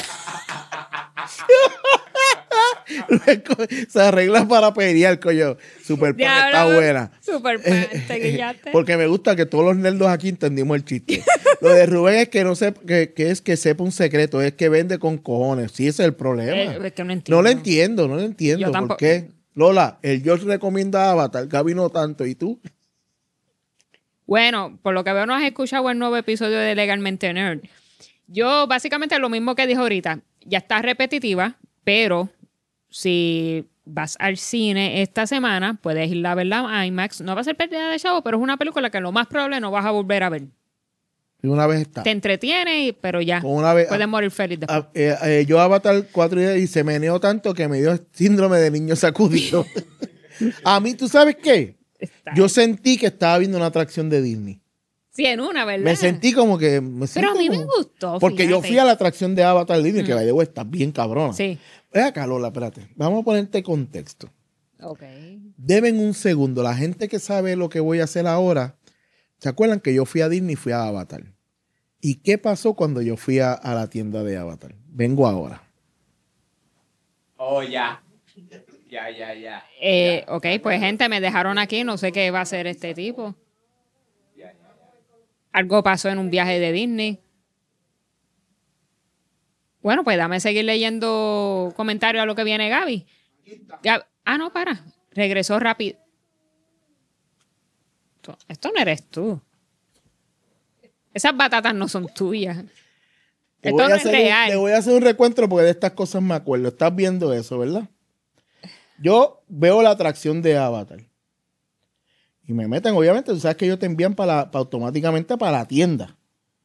Se arregla para pelear, coño. Super pan, está Diablo, buena. Super pan, te guillaste. Porque me gusta que todos los nerdos aquí entendimos el chiste. Lo de Rubén es que no sé, que, que es que sepa un secreto, es que vende con cojones. Sí, ese es el problema. Eh, es que no entiendo. No lo entiendo, no lo entiendo. Yo ¿Por tampoco. qué? Lola, el George recomienda Avatar, Gaby no tanto, ¿y tú? Bueno, por lo que veo no has escuchado el nuevo episodio de Legalmente Nerd. Yo básicamente lo mismo que dijo ahorita. Ya está repetitiva, pero si vas al cine esta semana, puedes ir a verla a IMAX. No va a ser pérdida de chavo, pero es una película que lo más probable no vas a volver a ver. Y una vez está. Te entretiene, y- pero ya. Con una vez, Puedes morir feliz después. Ah, eh, eh, yo Avatar cuatro días y se meneó tanto que me dio síndrome de niño sacudido. A mí, ¿tú sabes qué? Está- Yo sentí que estaba viendo una atracción de Disney. Sí, en una, ¿verdad? Me sentí como que... Me Pero a siento mí me como- gustó, Porque yo fíjate. fui a la atracción de Avatar Disney, que by the way, está bien cabrona. Sí. Ven acá, Lola, espérate. Vamos a ponerte contexto. Ok. Deben un segundo. La gente que sabe lo que voy a hacer ahora, ¿se acuerdan que yo fui a Disney y fui a Avatar? ¿Y qué pasó cuando yo fui a, a la tienda de Avatar? Vengo ahora. Oh, ya. Ya, ya, ya. Eh, ok, pues gente, me dejaron aquí, no sé qué va a hacer este tipo. Algo pasó en un viaje de Disney. Bueno, pues dame seguir leyendo comentarios a lo que viene Gaby. Gab- ah, no, para. Regresó rápido. Esto, esto no eres tú. Esas batatas no son tuyas. Te Esto voy, no a es hacer un, real. te voy a hacer un recuentro porque de estas cosas me acuerdo. Estás viendo eso, ¿verdad? Yo veo la atracción de Avatar. Y me meten, obviamente, tú sabes que ellos te envían para, la- para automáticamente para la tienda.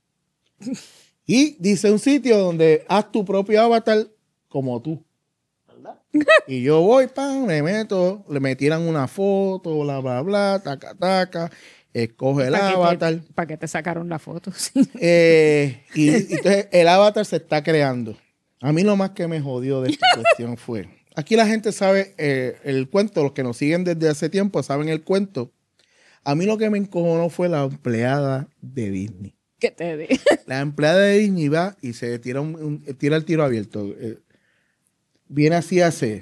Y dice un sitio donde haz tu propio avatar como tú. ¿Verdad? Y yo voy, pan, me meto, le me tiran una foto, bla, bla, bla, taca, taca, escoge el ¿Para qué te- avatar. ¿Para qué te sacaron la foto? Sí. Eh, y, y entonces el avatar se está creando. A mí lo más que me jodió de esta cuestión fue, aquí la gente sabe eh, el cuento, los que nos siguen desde hace tiempo saben el cuento. A mí lo que me encojonó fue la empleada de Disney. ¿Qué te di? La empleada de Disney va y se tira, un, un- tira el tiro abierto. Eh, viene así a hacer.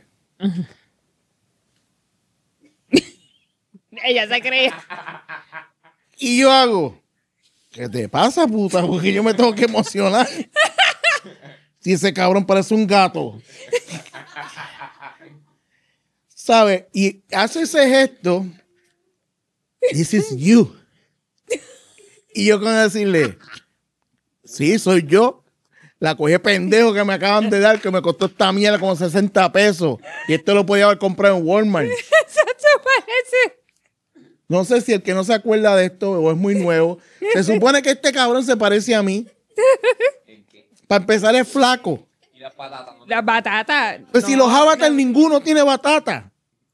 Ella se creía. Y yo hago, ¿qué te pasa, puta? Porque yo me tengo que emocionar. Si ese cabrón parece un gato. ¿Sabes? Y hace ese gesto. This is you. Y yo con decirle, sí, soy yo. La cogí de pendejo que me acaban de dar, que me costó esta mierda como sesenta pesos. Y esto lo podía haber comprado en Walmart. Eso te parece. No sé si el que no se acuerda de esto o es muy nuevo. Se supone que este cabrón se parece a mí. Para empezar es flaco. Y las patatas. ¿no? Las batatas. Pues no, si los avatars no. ninguno tiene batata.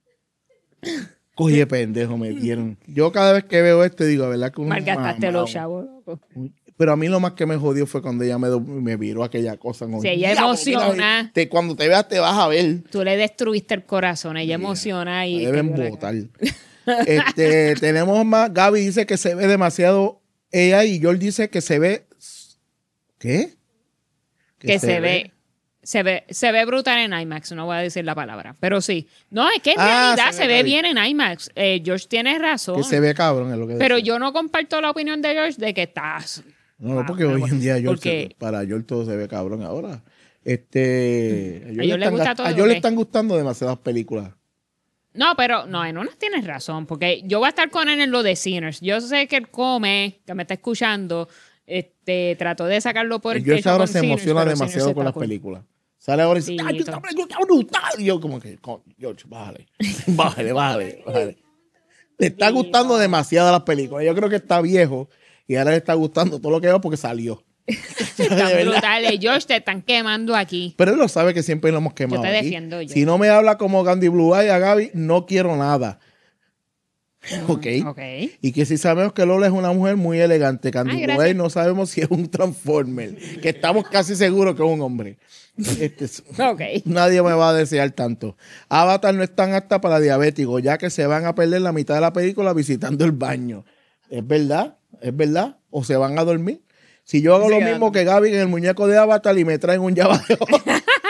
Oye, pendejo, me dieron. Yo cada vez que veo esto digo, ¿verdad? Que un Malgastaste mamao. los chavos, loco. Pero a mí lo más que me jodió fue cuando ella me, do- me viró aquella cosa. como, Sí, ella "Diablo, emociona". mira, te- cuando te veas te vas a ver. Tú le destruiste el corazón. Ella emociona y. Me deben votar. Este, tenemos más. Gaby dice que se ve demasiado ella y Joel dice que se ve. ¿Qué? Que se ve. Se ve, se ve brutal en IMAX, no voy a decir la palabra, pero sí. No, es que en Ah, realidad se se ve ve bien. bien en IMAX. Eh, George tiene razón. Que se ve cabrón, es lo que Pero decía. yo no comparto la opinión de George de que está No, Wow, porque pero hoy bueno, en día George, porque- para George todo se ve cabrón ahora. Este, A George le están gusta gast- todo, a George le ¿ok? están gustando demasiadas películas. No, pero no, en unas tienes razón, porque yo voy a estar con él en lo de Sinners. Yo sé que él come, que me está escuchando, este, trató de sacarlo por el George techo ahora con se Sinners, emociona pero demasiado Sinners con está las cool. películas. Sale ahora y dice, Sí, ¡ay, to- esta película está brutal! Y yo como que, "Co- George, bájale, bájale, bájale, bájale. Le está gustando demasiado las películas. Yo creo que está viejo y ahora le está gustando todo lo que veo porque salió. Están De verdad. brutales. George, te están quemando aquí. Pero él lo sabe que siempre lo hemos quemado. te aquí. defiendo, yo. Si no me habla como Candy Blue Eye a Gaby, no quiero nada. Ok. Ok. Y que si sabemos que Lola es una mujer muy elegante. Candy Ay, Blue gracias. Eye no sabemos si es un Transformer. Que estamos casi seguros que es un hombre. Este, es- Ok. nadie me va a desear tanto. Avatar no es tan apta para diabéticos, ya que se van a perder la mitad de la película visitando el baño. ¿Es verdad? ¿Es verdad? ¿O se van a dormir? Si yo hago Se lo quedan mismo que Gaby en el muñeco de Avatar y me traen un Java de oro.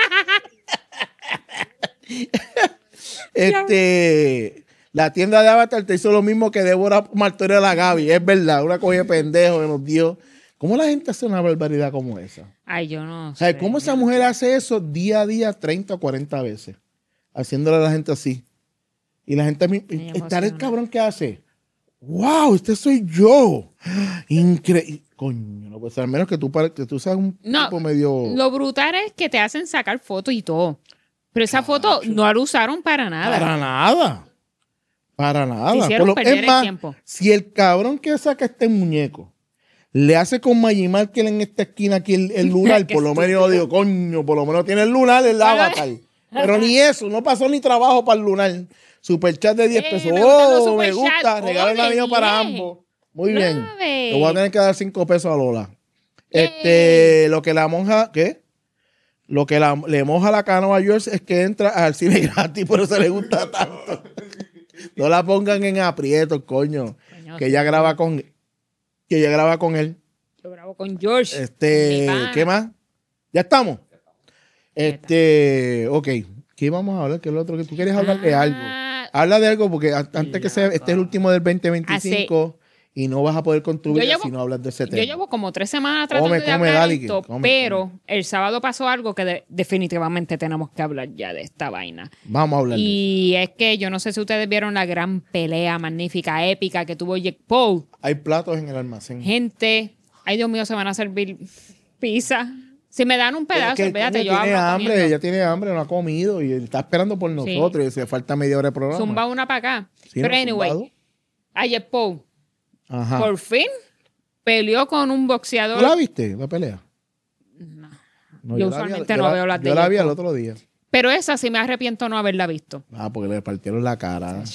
Este, la tienda de Avatar te hizo lo mismo que Débora Martorell a la Gaby. Es verdad, una cogida de pendejo que nos dio. ¿Cómo la gente hace una barbaridad como esa? Ay, yo no O sea, sé. ¿cómo esa mujer hace eso día a día, treinta o cuarenta veces? Haciéndole a la gente así. Y la gente, mi- Me estar el emociona. cabrón que hace. ¡Wow! Este soy yo. Increíble. Coño, no puede ser. Al menos que tú, pare- que tú seas un No, tipo medio. Lo brutal es que te hacen sacar fotos y todo. Pero esa foto no la usaron para nada. Para nada. Para nada. Te hicieron Por lo- perder es el más, tiempo. si el cabrón que saca este muñeco le hace con Magimar que en esta esquina aquí el, el lunar, Qué por lo menos yo digo, coño, por lo menos tiene el lunar el Bueno, avatar. Pero ni eso, no pasó ni trabajo para el lunar. Superchat de diez Eh, pesos. me gustan los Oh, me superchats. gusta. Regalo el Ole, anillo para bien. ambos. Muy bien. Love Te voy a it. tener que dar cinco pesos a Lola. Yay. Este, lo que la monja, ¿qué? Lo que la- le moja la canoa a George es que entra al cine gratis, por eso le gusta tanto. No la pongan en aprietos, coño. Coño, Que ella graba con que ella graba con él. Yo grabo con George. Este, mi pana. ¿qué más? ¿Ya estamos? Este, ok. ¿Qué íbamos a hablar? ¿Qué es lo otro que tú quieres hablar de algo? Ah, Habla de algo porque a- antes que sea, este es el último del veinte veinticinco y no vas a poder contribuir Yo llevo- si no hablas de ese Yo tema. llevo como tres semanas tratando Come, de come, hablar dale, de esto, que- come, pero el sábado pasó algo que de- definitivamente tenemos que hablar ya de esta vaina. Vamos a hablar de eso. Y es que yo no sé si ustedes vieron la gran pelea magnífica, épica que tuvo Jake Paul. Hay platos en el almacén. Gente, ay Dios mío, se van a servir pizza. Si me dan un Pero pedazo, que, fíjate, coño, yo tiene hablo hambre, comiendo. ella tiene hambre, no ha comido y está esperando por nosotros y se falta media hora de programa. Zumba una para acá. Sí, Pero no, anyway, zumbado. a Jake Paul, Ajá. por fin, peleó con un boxeador. ¿Tú la viste, la pelea? No. No, Yo la vi- usualmente yo no la- veo las de Yo la vi Jake al Paul. otro día. Pero esa sí me arrepiento no haberla visto. Ah, porque le partieron la cara.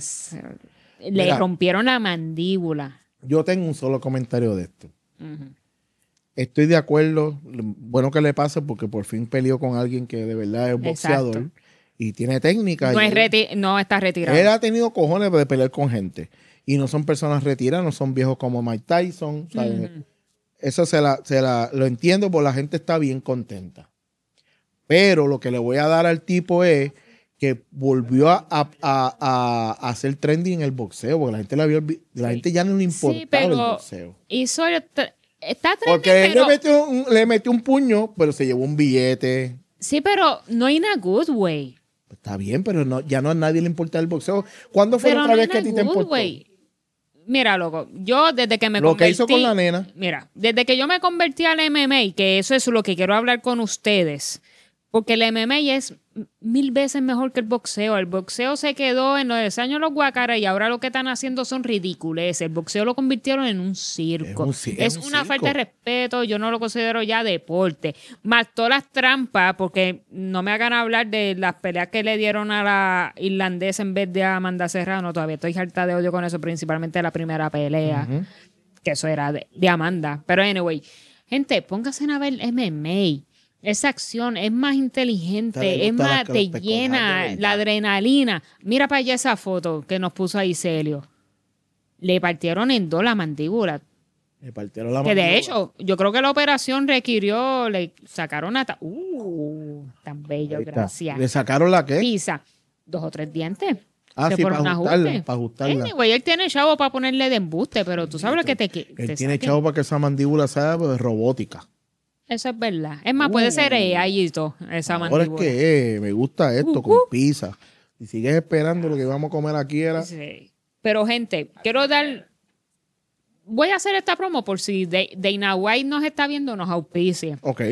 Le Mira. rompieron la mandíbula. Yo tengo un solo comentario de esto. Ujú. Estoy de acuerdo. Bueno que le pase porque por fin peleó con alguien que de verdad es boxeador Exacto. y tiene técnica. No, y es él- reti- no está retirado. Él ha tenido cojones de pelear con gente. Y no son personas retiradas, no son viejos como Mike Tyson. ¿sabes? Ujú. Eso se la, se la, lo entiendo porque la gente está bien contenta. Pero lo que le voy a dar al tipo es que volvió a, a, a- a hacer trending en el boxeo, porque la gente, la, vio, la Sí. gente ya no le importaba Sí, pero el boxeo. hizo el tra- está trending, Porque él pero, le metió, un, le metió un puño, pero se llevó un billete. sí, pero no in a good way. Está bien, pero no, ya no a nadie le importa el boxeo. ¿Cuándo fue Pero la otra no vez in que a a ti te good importó? way. Mira, loco, yo desde que me Lo que convertí... hizo con la nena. Mira, desde que yo me convertí al M M A, que eso es lo que quiero hablar con ustedes, porque el M M A es mil veces mejor que el boxeo. El boxeo se quedó en los años de los guacaras y ahora lo que están haciendo son ridículas. El boxeo lo convirtieron en un circo. Es un ci- Es es un una circo. falta de respeto, yo no lo considero ya deporte. Más todas las trampas, porque no me hagan hablar de las peleas que le dieron a la irlandesa en vez de a Amanda Serrano. Todavía estoy harta de odio con eso, principalmente la primera pelea, que eso era de, de Amanda. Pero anyway, gente, pónganse a ver M M A. Esa acción es más Te le inteligente, es gustan más, las- te los pecojas de llena verdad. la adrenalina. Mira para allá esa foto que nos puso ahí Celio. Le partieron en dos la mandíbula. Me partieron la Que de mandíbula. hecho, yo creo que la operación requirió, le sacaron hasta... ¡Uh! Tan bello, Ahí está. gracias. ¿Le sacaron la qué? Pisa. Dos o tres dientes. Ah, Se sí, fueron para a ajustarla, ajuste. para ajustarla. Anyway, él tiene chavo para ponerle de embuste, pero tú sabes lo que te, qui- Él te tiene saque. chavo para que esa mandíbula sea pues, robótica. Eso es verdad. Es más, puede ser ella y todo, esa Ahora es mandíbula. que eh, me gusta esto Uh, con uh. pizza. Si sigues esperando lo que íbamos a comer aquí era... Sí. Pero, gente, quiero dar... Voy a hacer esta promo por si Da- Dana White nos está viendo, nos auspicia. Ok.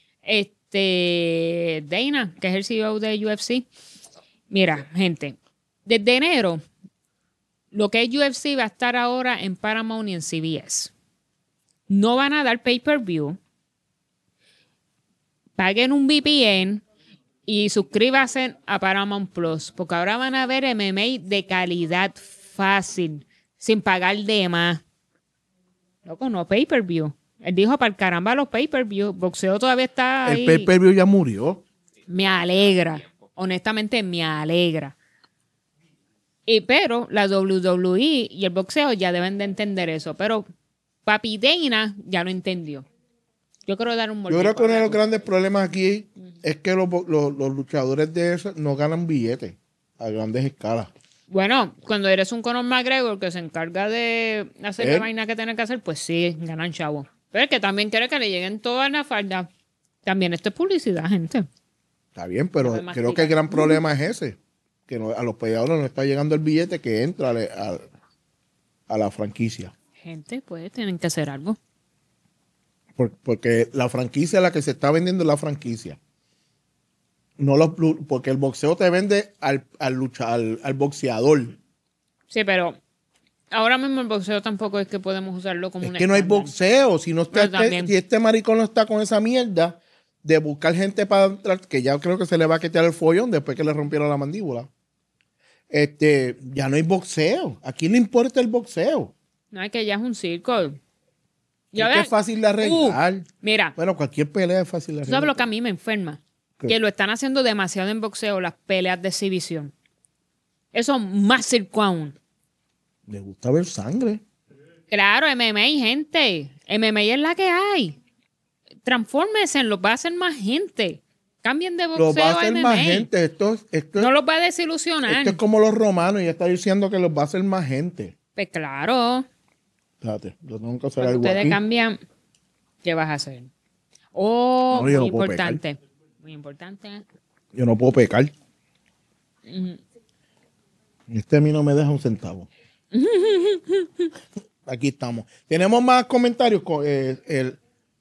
Este, Dana, que es el C E O de U F C. Mira, gente, desde enero, lo que es U F C va a estar ahora en Paramount y en C B S. No van a dar pay-per-view. Paguen un V P N y suscríbanse a Paramount Plus, porque ahora van a ver M M A de calidad fácil, sin pagar de más. Loco, no pay-per-view. Él dijo, para el caramba, los pay-per-view. Boxeo todavía está ahí. El pay-per-view ya murió. Me alegra. Honestamente, me alegra. Y, pero la W W E y el boxeo ya deben de entender eso. Pero Papi Dana ya lo entendió. Yo quiero dar un Yo creo que uno de los grandes problemas aquí es que los, bo- los- los luchadores de eso no ganan billetes a grandes escalas. Bueno, cuando eres un Conor McGregor que se encarga de hacer ¿Eh? la vaina que tiene que hacer, pues sí, ganan chavo. Pero es que también quiere que le lleguen todas las faldas. También esto es publicidad, gente. Está bien, pero No me creo mastica. que el gran problema es ese. Que no- a los peleadores no está llegando el billete que entra a, a- a la franquicia. Gente, pues tienen que hacer algo. Por- porque la franquicia, la que se está vendiendo es la franquicia. No los, lu- porque el boxeo te vende al, al, lucha, al, al boxeador. Sí, pero ahora mismo el boxeo tampoco es que podemos usarlo como Es un que no hay estándar. boxeo. Si, no está Pero este, también. si este maricón no está con esa mierda de buscar gente para entrar, que ya creo que se le va a quitar el follón después que le rompieron la mandíbula. Este, ya no hay boxeo. ¿A quién le importa el boxeo? No, es que ya es un circo. Ya Es que ves- es fácil de arreglar. Uh, mira, Bueno, cualquier pelea es fácil de ¿tú sabes arreglar. lo que a mí me enferma? ¿Qué? Que lo están haciendo demasiado en boxeo, las peleas de exhibición. Eso es más circo aún. Le gusta ver sangre. Claro, M M A, gente. M M A es la que hay. Transfórmense, los va a hacer más gente. Cambien de boxeo Los va a hacer M M A. más gente. Esto, es- esto, es- No los va a desilusionar. esto es como los romanos. Y está diciendo que los va a hacer más gente. Pues claro. Espérate, yo tengo que hacer Cuando algo ustedes aquí. cambian, ¿qué vas a hacer? Oh, No, yo muy no puedo importante. Muy importante. Yo no puedo pecar. Ujú. Este a mí no me deja un centavo. Aquí estamos. Tenemos más comentarios. co- eh, el-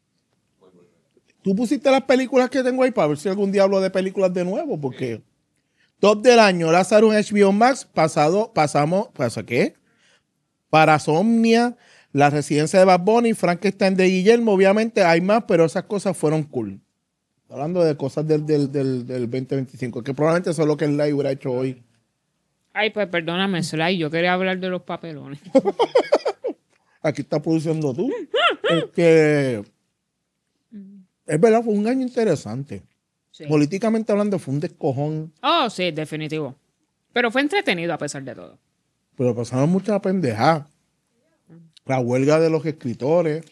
Tú pusiste las películas que tengo ahí para ver si algún día hablo de películas de nuevo, porque top del año, Lazarus H B O Max, pasado, pasamos, ¿pasa qué? Parasomnia, La Residencia de Bad Bunny, Frankenstein de Guillermo, obviamente hay más, pero esas cosas fueron cool. Hablando de cosas del, del, del, del veinte veinticinco, que probablemente eso es lo que el live hubiera hecho hoy. Ay, pues perdóname, Sly, yo quería hablar de los papelones. Aquí está produciendo tú. Este, es verdad, fue un año interesante. Sí. Políticamente hablando, fue un descojón, Oh, sí, definitivo. Pero fue entretenido a pesar de todo. pero pasaron muchas pendejadas. La huelga de los escritores.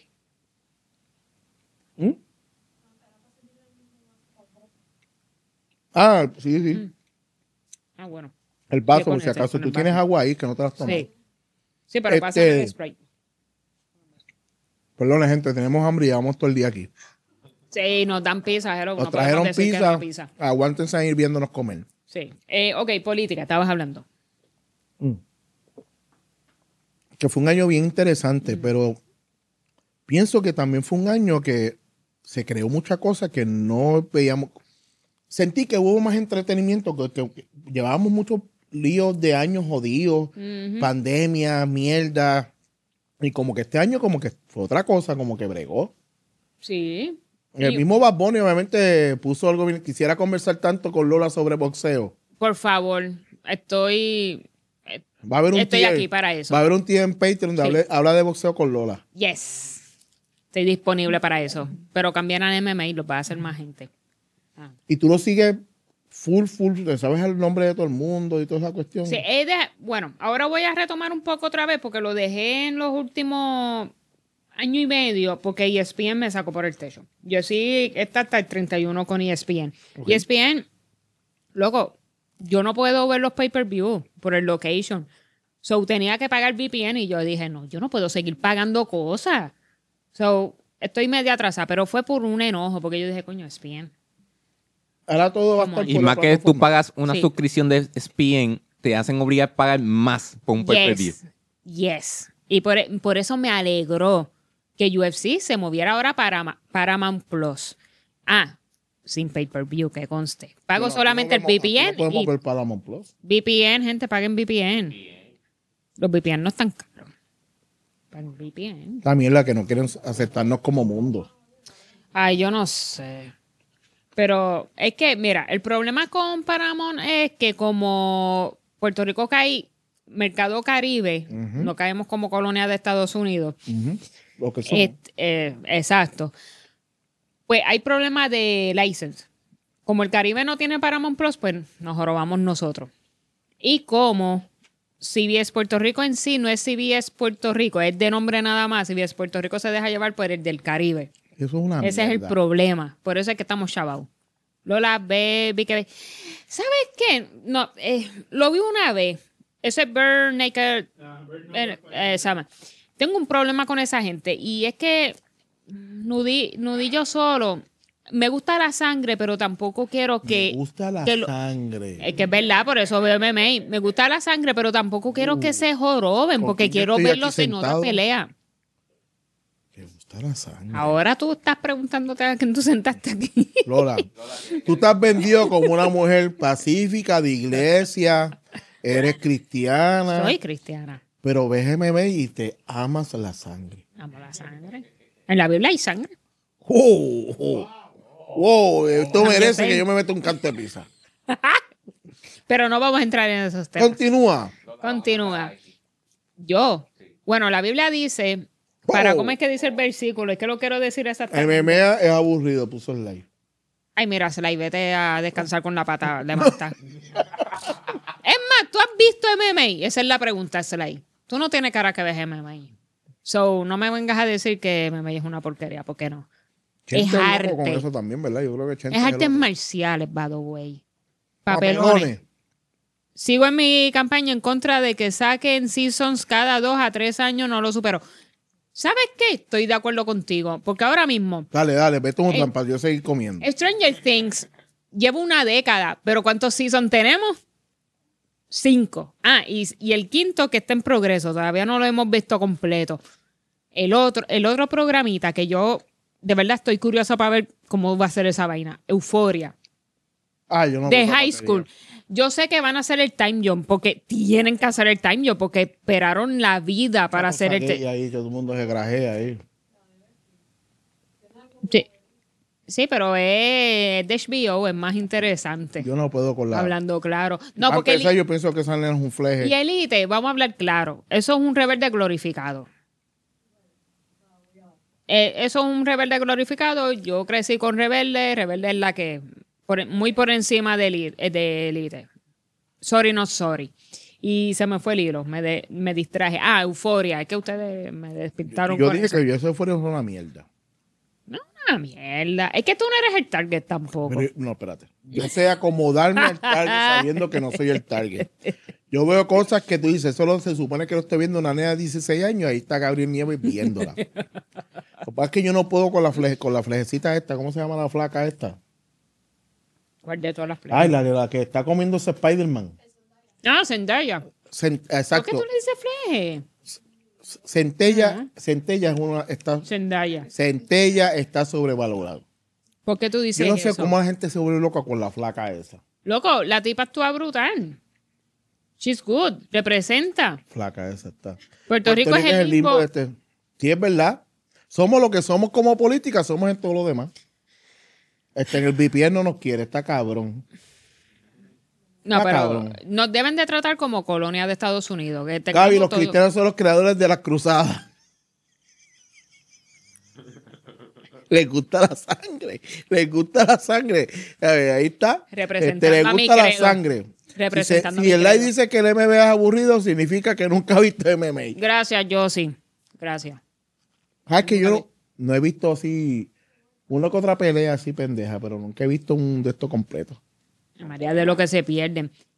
¿Mm? Ah, sí, sí. Ah, bueno. El vaso, con por si ese, acaso con tú el tienes vaso. agua ahí que no te las tomas. Sí. Sí, pero Este- pasa el Sprite. Perdón, gente, tenemos hambre y llevamos todo el día aquí. Sí, nos dan pizza, Jero, Nos no trajeron podemos decir que pizza. no pizza. Aguántense a ir viéndonos comer. Sí. Eh, ok, política, estabas hablando. Que fue un año bien interesante, pero pienso que también fue un año que se creó mucha cosa que no veíamos. Sentí que hubo más entretenimiento, que, que- que llevábamos muchos líos de años jodidos, pandemia, mierda, y como que este año como que fue otra cosa, como que bregó. Sí. El Y- mismo Bad Bunny obviamente puso algo bien. Quisiera conversar tanto con Lola sobre boxeo. Por favor, estoy... eh, Va a haber un Estoy tier- aquí para eso. Va a haber un tío en Patreon donde Sí. hable- habla de boxeo con Lola. Yes. Estoy disponible para eso. Pero cambiar a M M A y lo va a hacer más gente. Y tú lo sigues full, full, sabes el nombre de todo el mundo y toda esa cuestión. Sí, he de- bueno, ahora voy a retomar un poco otra vez porque lo dejé en los últimos año y medio porque E S P N me sacó por el techo. Yo sí, está hasta el treinta y uno con E S P N. Ok. E S P N, loco, yo no puedo ver los pay-per-view por el location. So, tenía que pagar V P N y yo dije, no, yo no puedo seguir pagando cosas. So, estoy media atrasada, pero fue por un enojo, porque yo dije, coño, es bien. Ahora todo va a estar Y por la más que tú plataforma. pagas una Sí. suscripción de S P N, te hacen obligar a pagar más por un pay-per-view. Yes, yes. Y por, por eso me alegró que U F C se moviera ahora para Paramount Plus. Ah, sin pay-per-view, que conste. Pago Bueno, solamente aquí no el vemos- aquí V P N. No podemos y ver Paramount Plus. V P N, gente, paguen V P N. Los V P N no están caros. Paguen V P N. La mierda que no quieren aceptarnos como mundo. Ay, yo no sé. Pero es que, mira, el problema con Paramount es que como Puerto Rico cae mercado caribe, Ujú. no caemos como colonia de Estados Unidos. Ujú. Lo que somos. Et- eh, exacto. Pues hay problemas de license. Como el Caribe no tiene Paramount Plus, pues nos jorobamos nosotros. Y como C B S Puerto Rico en sí no es C B S Puerto Rico, es de nombre nada más. C B S Puerto Rico se deja llevar por el del Caribe. Eso es una Ese es el mierda. problema. Por eso es que estamos chavados. Lola, ve, vi que ve. ¿Sabes qué? No, eh, lo vi una vez. Ese es Burn Naked. eh, eh, Sama. Tengo un problema con esa gente. Y es que Nudí, Nudillo solo. Me gusta la sangre, pero tampoco quiero que. Me gusta la que lo- sangre. Es que es verdad, por eso veo M M A. Me gusta la sangre, pero tampoco quiero que se joroben, ¿con porque quién quiero estoy aquí verlos en otra sentado? pelea. Me gusta la sangre. Ahora tú estás preguntándote a quién tú sentaste aquí. Lola, tú estás vendido como una mujer pacífica, de iglesia, eres cristiana, Soy cristiana. pero ves M M A y te amas la sangre. Amo la sangre. En la Biblia hay sangre. ¡Oh! oh. ¡Wow! Esto También merece sé. que yo me meta un canto de pizza. Pero no vamos a entrar en esos temas. Continúa. Continúa. Yo. Bueno, la Biblia dice, para Oh. cómo es que dice el versículo, es que lo quiero decir exactamente. M M A es aburrido, puso el like. Ay, mira, se la y vete a descansar con la pata de Marta. Es más, ¿tú has visto M M A? Esa es la pregunta, Slay. Tú no tienes cara que ves M M A. So, no me vengas a decir que M M A es una porquería, ¿por qué no? Chente Es loco arte. con eso también, ¿verdad? Yo creo que Chente Es es artes loco. marciales, by the way. Papelones. Papelones. Sigo en mi campaña en contra de que saquen seasons cada dos a tres años, no lo supero. ¿Sabes qué? Estoy de acuerdo contigo, porque ahora mismo Dale, dale, vete un Eh, trampa, yo seguir comiendo. Stranger Things lleva una década, pero ¿cuántos seasons tenemos? Cinco. Ah, y, y el quinto que está en progreso, todavía no lo hemos visto completo. El otro, el otro programita que yo de verdad estoy curiosa para ver cómo va a ser esa vaina. Euforia. Ah, yo no De veo esa high batería. school. Yo sé que van a hacer el time jump porque tienen que hacer el time jump porque esperaron la vida para Esa hacer el cosa ti- gay ahí, que todo el mundo se grajea ahí. Sí. Sí, pero es de H B O, es más interesante. Yo no puedo con la... Hablando claro. No, Para porque empezar, Eli- yo pienso que salen un fleje. y Elite, vamos a hablar claro. Eso es un rebelde glorificado. Eh, eso es un rebelde glorificado. Yo crecí con Rebelde. Rebelde es la que por- muy por encima de Elite, de Elite. Sorry, not sorry. Y se me fue el hilo. Me, de- me distraje. Ah, Euforia. Es que ustedes me despintaron Yo con dije eso. que yo eso fuera una mierda. No, una mierda. Es que tú no eres el target tampoco. Pero- no, espérate. Yo sé acomodarme al target sabiendo que no soy el target. Yo veo cosas que tú dices, solo se supone que lo estoy viendo una nena de dieciséis años, ahí está Gabriel Nieves viéndola. Lo que pasa es que yo no puedo con la, fleje, con la flejecita esta, ¿cómo se llama la flaca esta? ¿Cuál de todas las playas? Ay, la, de la que está comiéndose Spider-Man. Ah, Zendaya. Cen- ¿Por qué exacto. tú le dices fleje? Centella, Centella es una, está, Zendaya. Centella está sobrevalorado. ¿Por qué tú dices Yo no sé eso? cómo la gente se vuelve loca con la flaca esa. Loco, la tipa actúa brutal. She's good. Representa. Flaca esa está. Puerto Rico es el limbo. de este. Sí, es verdad. Somos lo que somos como política, somos en todo lo demás. Este, en el V P N no nos quiere, está cabrón. No, Ah, pero cabrón. nos deben de tratar como colonia de Estados Unidos. Que Gaby, tengamos los todo- cristianos son los creadores de las cruzadas. Les gusta la sangre. Les gusta la sangre. A ver, ahí está. Representando Este, les a mi gusta la credo. sangre. Representando si se- a si mi el like credo. dice que el M M A es aburrido, significa que nunca ha visto M M A. Gracias, yo sí. Gracias. Ah, es que yo no, no he visto así, una que otra pelea así pendeja, pero nunca he visto un de estos completos. María de lo que se pierden.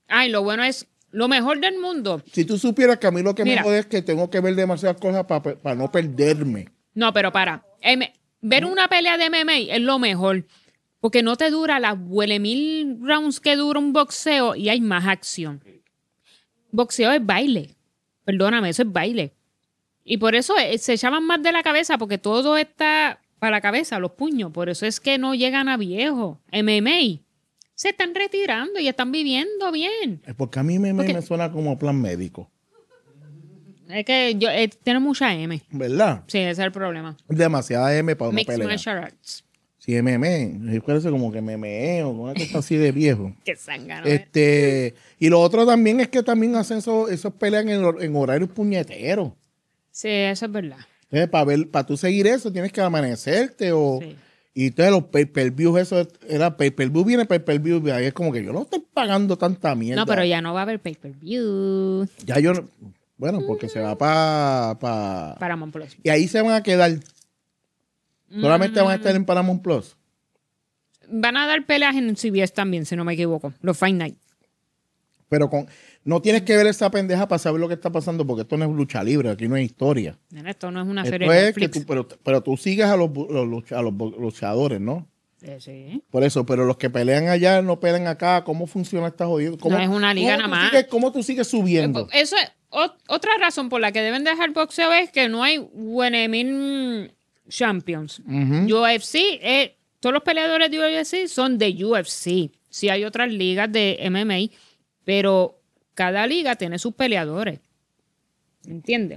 Ay, lo bueno es lo mejor del mundo. Si tú supieras que a mí lo que Mira. me jode es que tengo que ver demasiadas cosas para no perderme. No, pero para. M- ver una pelea de M M A es lo mejor. Porque no te dura las huele mil rounds que dura un boxeo y hay más acción. Boxeo es baile. Perdóname, eso es baile. Y por eso eh, se llaman más de la cabeza, porque todo está para la cabeza, los puños. Por eso es que no llegan a viejo. M M A se están retirando y están viviendo bien. Es porque a mí me, me, Ok. me suena como plan médico, Es que yo eh, tiene mucha M. ¿verdad? Sí, ese es el problema. Demasiada M para una Mixed pelea. martial arts. Sí, M M A. Yo parece como que me meo, una cosa así de viejo. Que zángano, ¿eh? Este, y lo otro también es que también hacen eso- esos peleas en, hor- en horarios puñeteros. Sí, eso es verdad. Entonces, para ver, para tú seguir eso, tienes que amanecerte o. Sí. Y entonces los pay-per-views, eso era pay-per-view, viene pay-per-view, y ahí es como que yo no estoy pagando tanta mierda. No, pero ya no va a haber pay-per-view. Ya yo no- bueno, porque se va para pa, Paramount Plus. y ahí se van a quedar. Solamente van a Mm. estar en Paramount Plus. Van a dar peleas en C B S también, si no me equivoco. Los Fight Night. Pero con no tienes que ver esa pendeja para saber lo que está pasando, porque esto no es lucha libre, aquí no hay historia. Nena, esto no es una serie Esto de es que Netflix. tú, pero, pero tú sigues a los, bu- los lucha- a los bu- luchadores, ¿no? Sí, sí. Por eso, pero los que pelean allá no pelean acá. ¿Cómo funciona esta jodido? ¿Cómo, No es una liga cómo nada tú más. sigues- ¿Cómo tú sigues subiendo? Eso es ot- otra razón por la que deben dejar boxeo es que no hay Wenemin Champions. Ujú. U F C, eh, todos los peleadores de U F C son de U F C. Sí hay otras ligas de M M A, pero cada liga tiene sus peleadores. ¿Entiendes?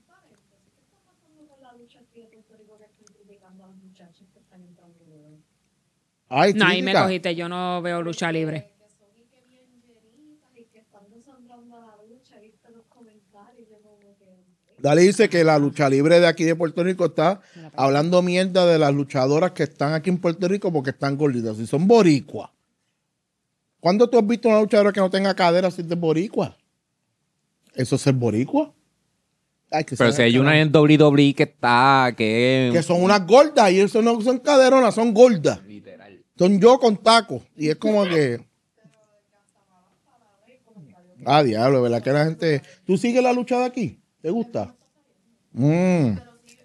Ay, No, ahí me chica. cogiste, yo no veo lucha libre. Dale dice que la lucha libre de aquí de Puerto Rico está hablando mierda de las luchadoras que están aquí en Puerto Rico porque están gorditas. Si son boricuas. ¿Cuándo tú has visto una luchadora que no tenga cadera si es de boricua? ¿Eso es ser boricua? Ay, que Pero son- si hay una en W W E que está, que, que son unas gordas y eso no son caderonas, son gordas. Son yo con tacos. Y es como que. Ah, diablo, ¿verdad? Que la gente. ¿Tú sigues la lucha de aquí? ¿Te gusta? Mm.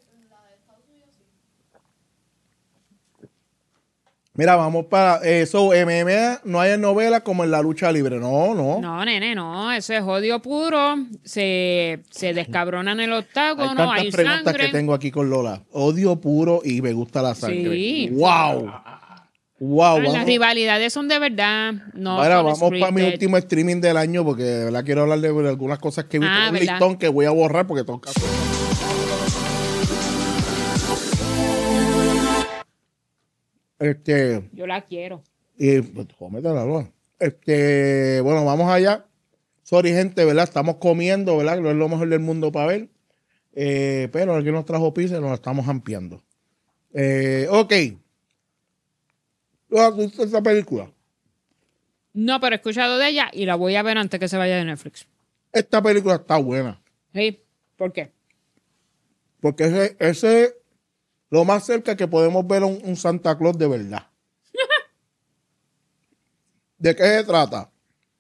Mira, vamos para eso. M M A no hay novela como en la lucha libre. No, no. No, nene, no, eso es odio puro. Se, se descabronan el Hay octágono, tantas hay, preguntas sangre. que tengo aquí con Lola. Odio puro y me gusta la sangre. Sí. ¡Wow! ¡Wow! Las Vamos. rivalidades son de verdad. No Ahora son vamos para mi scripted. último streaming del año porque de verdad quiero hablar de algunas cosas que he visto. Ah, un ¿verdad? listón que voy a borrar porque toca. Este, Yo la quiero. y pues, cómetela, Lola. Este, bueno, vamos allá. Sorry, gente, ¿verdad? Estamos comiendo, ¿verdad? No es lo mejor del mundo para ver. Eh, pero alguien nos trajo pizza y nos la estamos ampliando. Eh, ok. ¿Tú has visto esta película? No, pero he escuchado de ella y la voy a ver antes que se vaya de Netflix. Esta película está buena. ¿Sí? ¿Por qué? Porque ese, ese es lo más cerca que podemos ver a un, un Santa Claus de verdad. ¿De qué se trata?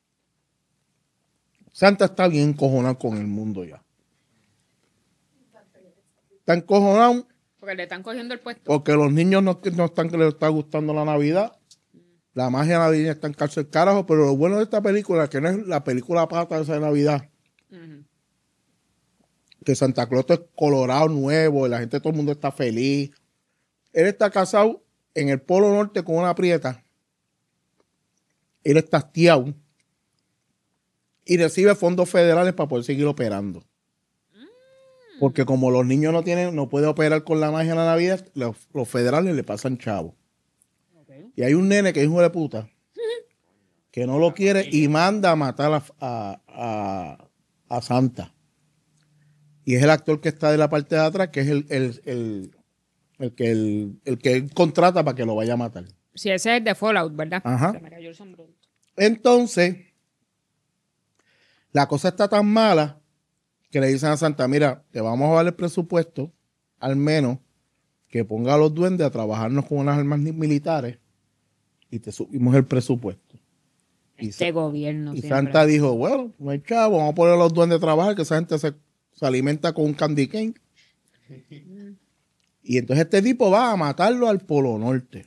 Santa está bien cojonado con el mundo ya. Está encojonado Porque le están cogiendo el puesto. porque los niños no, no están que les está gustando la Navidad. La magia navideña está en cárcel carajo, pero lo bueno de esta película es que no es la película pata esa de Navidad. Ujú. Que Santa Claus es colorado nuevo y la gente, todo el mundo está feliz. Él está casado en el Polo Norte con una prieta. Él está hastiado y recibe fondos federales para poder seguir operando. Porque como los niños no tienen, no pueden operar con la magia en la Navidad, los, los federales le pasan chavo. Y hay un nene que es hijo de puta que no lo quiere y manda a matar a, a, a- a Santa. Y es el actor que está de la parte de atrás, que es el, el, el, el que, el, el que él contrata para que lo vaya a matar. Sí, ese es el de Fallout, ¿verdad? Ajá. Se me cayó el sombrero. Entonces, la cosa está tan mala que le dicen a Santa, mira, te vamos a dar el presupuesto, al menos que ponga a los duendes a trabajarnos con unas armas ni- militares y te subimos el presupuesto. Y, Este Sa- gobierno. y siempre. Santa dijo, bueno, no hay chavo, vamos a poner a los duendes a trabajar, que esa gente se, se alimenta con un candy cane. Y entonces este tipo va a matarlo al Polo Norte.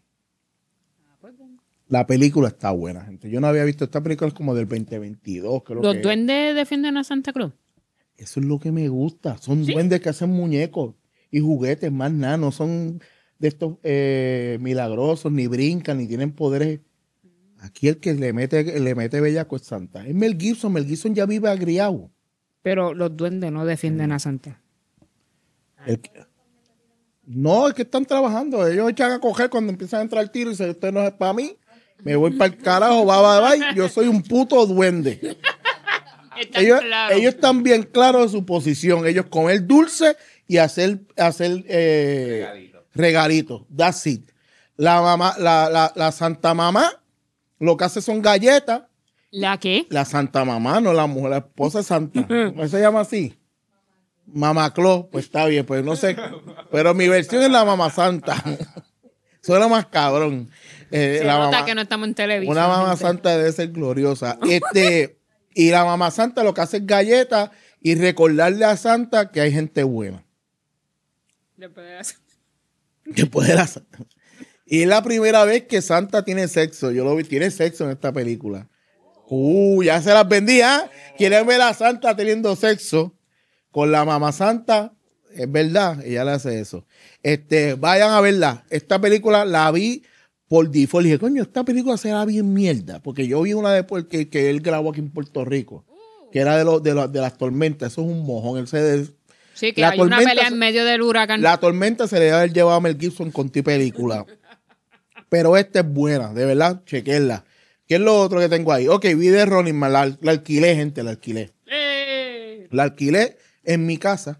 La película está buena, gente. Yo no había visto esta película, es como del veinte veintidós, creo ¿Los que. duendes defienden a Santa Cruz? Eso es lo que me gusta. Son duendes que hacen muñecos y juguetes, más nada. No son de estos eh, milagrosos, ni brincan, ni tienen poderes. Aquí el que le mete, le mete bellaco es Santa. Es Mel Gibson. Mel Gibson ya vive agriado. Pero los duendes no defienden a Santa. El que- No, es que están trabajando. Ellos echan a coger cuando empiezan a entrar el tiro y dicen, usted no es para mí. Me voy para el carajo, va, va, va. Yo soy un puto duende. Está Ellos, claro. ellos están bien claros de su posición. Ellos comer dulce y hacer, hacer eh, regalitos. That's it. La mamá, la, la, la Santa Mamá, lo que hace son galletas. ¿La qué? La Santa Mamá, no la mujer, la esposa de Santa. ¿No se llama así? Mamá Clo, pues está bien, pues no sé. Pero mi versión es la Mamá Santa. Suena más cabrón. Eh, Se la nota mamá- que no estamos en televisión. una mamá gente. santa debe ser gloriosa. Este, y la mamá santa lo que hace es galletas y recordarle a Santa que hay gente buena. Después de hacer- Después de la Santa. Y es la primera vez que Santa tiene sexo. Yo lo vi, tiene sexo en esta película. Uh, ya se las vendía. Quieren ver a Santa teniendo sexo con la mamá santa. Es verdad, ella le hace eso. Este, vayan a verla. Esta película la vi por default. Dije, coño, esta película será bien mierda. Porque yo vi una después que, que él grabó aquí en Puerto Rico. Que era de, los de, los- de las tormentas. Eso es un mojón. Él se des- Sí, que La hay una tormenta pelea se- en medio del huracán. La tormenta se le debe haber llevado a Mel Gibson con ti película. Pero esta es buena, de verdad, chequenla. ¿Qué es lo otro que tengo ahí? Ok, vi de Running Man, la, la alquilé, gente, la alquilé. ¡Eh! La alquilé en mi casa.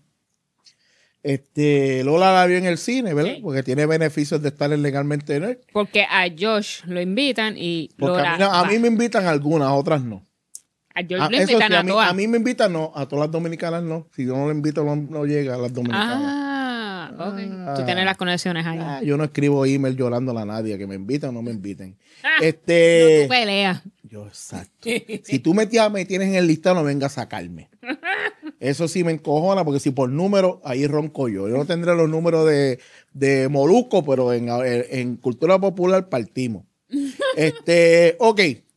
Este, Lola la vio en el cine, ¿verdad? Sí. Porque tiene beneficios de estar en legalmente en él. Porque a Josh lo invitan y Porque Laura a, mí, no- a va. mí me invitan algunas, a otras no. A Josh Ah, lo eso sí, invitan a, a mí, todas. a mí me invitan, no. A todas las dominicanas no. Si yo no lo invito, no, no llega a las dominicanas. Ah, ok. Ah. Tú tienes las conexiones ahí. Ah, yo no escribo email llorándole a nadie, que me inviten o no me inviten. Ah, este, No, tú peleas. yo, exacto. Si tú me, tía- me tienes en el listado, no vengas a sacarme. Eso sí me encojona, porque si por número, ahí ronco yo. Yo no tendré los números de, de Molusco, pero en, en cultura popular partimos. Este, ok.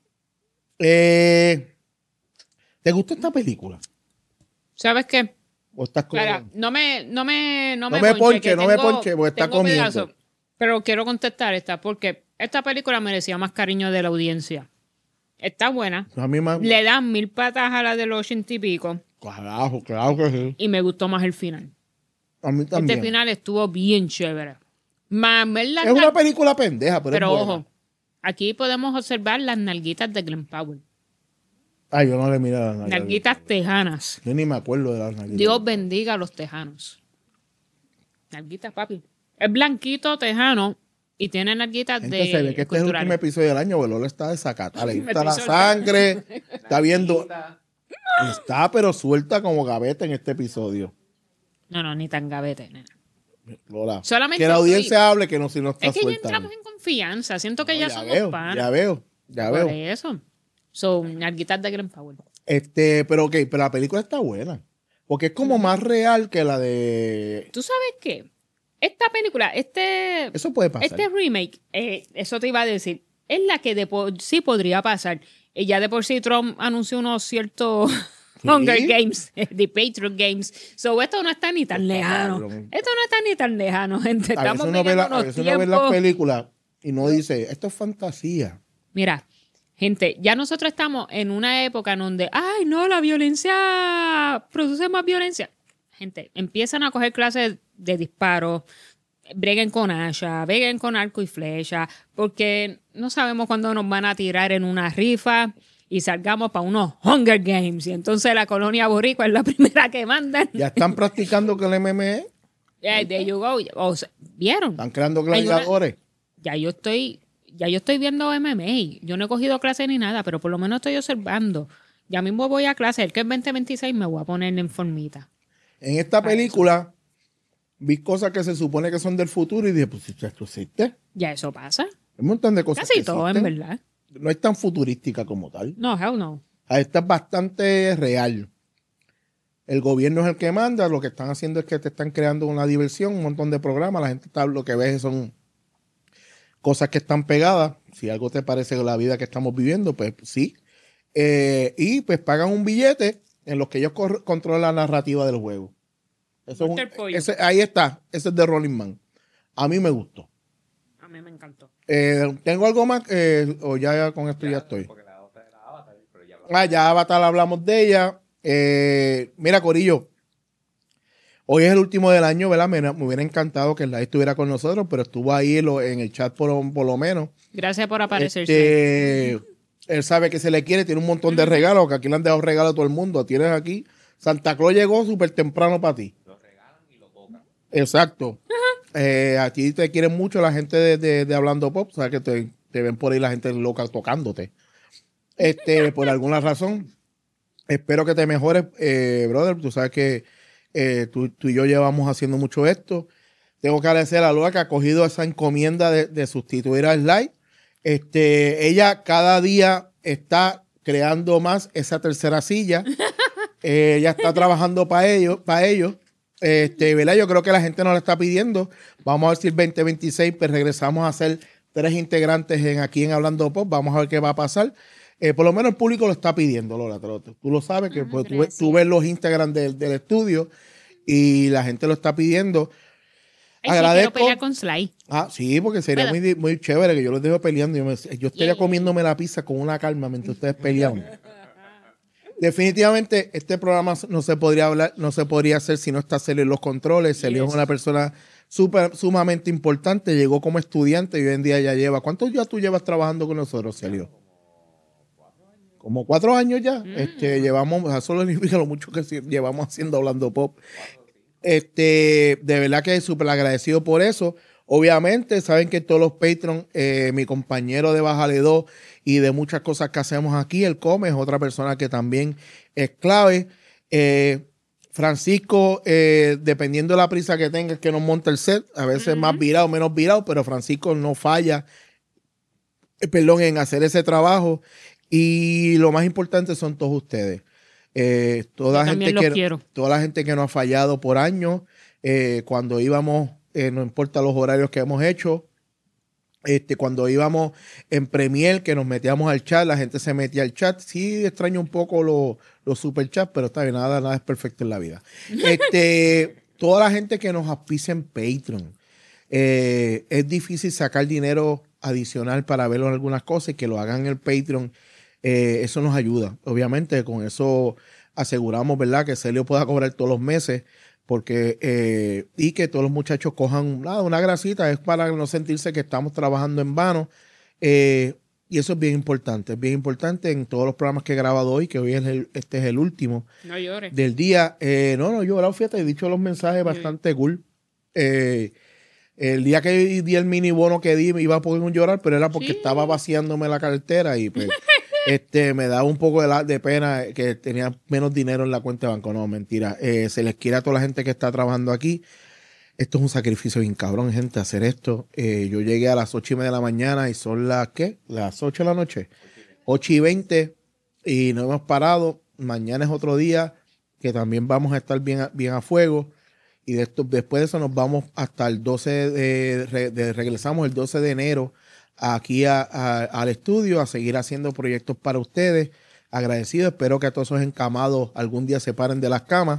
Eh, ¿Te gustó esta película? ¿Sabes qué? ¿O estás con Clara, no me, no me, no No me, me ponche, ponche, que no me tengo- ponche, porque está tengo comiendo. pedazos. Pero quiero contestar esta, porque esta película merecía más cariño de la audiencia. Está buena. A mí me... Le dan mil patas a la de los ochenta y pico. Carajo, claro que sí. Y me gustó más el final. A mí también. Este final estuvo bien chévere. Más, ¿verdad? Es una película pendeja, pero, Pero es buena. ojo, aquí podemos observar las nalguitas de Glenn Powell. Ay, yo no le miré a las nalgas. Nalguitas tejanas. Yo ni me acuerdo de las nalguitas. Dios bendiga a los tejanos. Nalguitas, papi. Es blanquito tejano y tiene nalguitas Gente, de se ve que este es el culturales. último episodio del año, Lola está desacatada. Le Me gusta la estoy soltando. sangre, está viendo. Está, pero suelta como gaveta en este episodio. No, no, ni tan gavete, nena. Lola. Solamente que la estoy- audiencia hable, que no si no está Es que ya suelta. entramos en confianza. Siento que No, ya, ya somos veo, panas. ya veo, ya Por veo. eso. Son nalguitas de Glenn Powell. Este, pero ok, pero la película está buena. Porque es como más real que la de. ¿Tú sabes qué? Esta película, este, Eso puede pasar. este remake, eh, eso te iba a decir, es la que de por sí podría pasar. Y ya de por sí Trump anunció unos ciertos Sí. Hunger Games, The Patriot Games. So esto no está ni tan Está lejano. cabrón. Esto no está ni tan lejano, gente. A veces Estamos uno ve, viviendo la- a unos veces uno ve las tiempos. películas y no dice, esto es fantasía. Mira, gente, ya nosotros estamos en una época en donde, ay, no, la violencia produce más violencia. Gente, empiezan a coger clases de disparos, breguen con haya, breguen con arco y flecha, porque no sabemos cuándo nos van a tirar en una rifa y salgamos para unos Hunger Games. Y entonces la colonia boricua es la primera que mandan. Ya están practicando con el M M E, Yeah, there you go. O sea, ¿vieron? están creando Hay una- gladiadores. Ya yo estoy, ya yo estoy viendo M M A. Yo no he cogido clase ni nada, pero por lo menos estoy observando. Ya mismo voy a clase. El que es veinte veintiséis me voy a poner en formita. En esta película vi cosas que se supone que son del futuro y dije, pues esto existe. Ya eso pasa. Un montón de cosas Casi que todo, en existen. verdad. no es tan futurística como tal. No, hell no. Esta es bastante real. El gobierno es el que manda, lo que están haciendo es que te están creando una diversión, un montón de programas, la gente está, lo que ves son cosas que están pegadas. Si algo te parece la vida que estamos viviendo, pues sí. Eh, y pues pagan un billete en los que ellos cor- controlan la narrativa del juego. Eso es un- Walter Pollo. ese- ahí está, ese es de Rolling Man. A mí me gustó. A mí me encantó. Eh, ¿Tengo algo más? Eh, o ya, ya con esto ya estoy. Porque la otra era Avatar, pero ya Ah, ya Avatar hablamos de ella. Eh, mira, Corillo, hoy es el último del año, ¿verdad? Me, me hubiera encantado que la estuviera con nosotros, pero estuvo ahí en, lo- en el chat por, por lo menos. Gracias por aparecerse. Este, él sabe que se le quiere, tiene un montón de regalos, que aquí le han dejado regalos a todo el mundo. Tienes aquí, Santa Claus llegó súper temprano para ti. lo regalan y lo tocan. Exacto. Eh, a ti te quieren mucho la gente de, de- de Hablando Pop, o sea que te, te ven por ahí la gente loca tocándote. Este, por alguna razón. Espero que te mejores, eh, brother. Tú sabes que eh, tú, tú y yo llevamos haciendo mucho esto. Tengo que agradecer a Lola que ha cogido esa encomienda de, de sustituir a Sly. Este, ella cada día está creando más esa tercera silla. Eh, ella está trabajando para ellos, para ellos. Este, ¿verdad? Yo creo que la gente nos la está pidiendo. Vamos a ver si el veinte veintiséis pues regresamos a ser tres integrantes en, aquí en Hablando Pop. Vamos a ver qué va a pasar. Eh, por lo menos el público lo está pidiendo, Lola. Tú, tú lo sabes, que Ah, pues, tú, ves- gracias. tú ves los Instagram del, del estudio y la gente lo está pidiendo. Ay, sí, agradezco. quiero pelear con Sly. Ah, sí, porque sería Puedo. muy, muy chévere que yo los dejo peleando. Yo, me- yo estaría Yeah. comiéndome la pizza con una calma mientras ustedes peleaban. Definitivamente este programa no se podría hablar, no se podría hacer si no está Celio en los controles. Celio Yes. es una persona super, sumamente importante. Llegó como estudiante y hoy en día ya lleva. ¿Cuántos días tú llevas trabajando con nosotros, Celio? Como cuatro años ya. Este, llevamos, eso solo significa lo mucho que sí- llevamos haciendo Hablando Pop. Este, de verdad que súper agradecido por eso. Obviamente, saben que todos los Patreon, eh, mi compañero de Bájale dos y de muchas cosas que hacemos aquí, el Come es otra persona que también es clave. Eh, Francisco, eh, dependiendo de la prisa que tenga, es que nos monta el set, a veces más virado, menos virado, pero Francisco no falla, eh, perdón, en hacer ese trabajo. Y lo más importante son todos ustedes. Eh, toda, Yo la también gente los que, quiero. toda la gente que nos ha fallado por años, eh, cuando íbamos, eh, no importa los horarios que hemos hecho, este, cuando íbamos en Premier, que nos metíamos al chat, la gente se metía al chat. Sí, extraño un poco los los super chats, pero está bien, nada, nada es perfecto en la vida. Este, toda la gente que nos auspicia en Patreon. Eh, es difícil sacar dinero adicional para verlo en algunas cosas y que lo hagan en el Patreon. Eh, eso nos ayuda. Obviamente, con eso aseguramos, ¿verdad?, que Celio pueda cobrar todos los meses, porque eh, y que todos los muchachos cojan nada, una grasita, es para no sentirse que estamos trabajando en vano. Eh, y eso es bien importante, es bien importante en todos los programas que he grabado hoy, que hoy es el, este es el último No llores. del día. Eh, no, no, yo ahora fíjate, he dicho los mensajes bastante cool. Eh, el día que di el mini bono que di me iba a poder llorar, pero era porque Sí. estaba vaciándome la cartera y pues este me daba un poco de, la- de pena que tenía menos dinero en la cuenta de banco. No, mentira. Eh, se les quiere a toda la gente que está trabajando aquí. Esto es un sacrificio bien cabrón, gente, hacer esto. Eh, yo llegué a las ocho y media de la mañana y son las, ¿qué? Las ocho de la noche. ocho y veinte y no hemos parado. Mañana es otro día que también vamos a estar bien a, bien a fuego. Y de esto, después de eso nos vamos hasta el doce de, de- de- regresamos el doce de enero aquí a- a- al estudio a seguir haciendo proyectos para ustedes. Agradecido, espero que a todos esos encamados algún día se paren de las camas.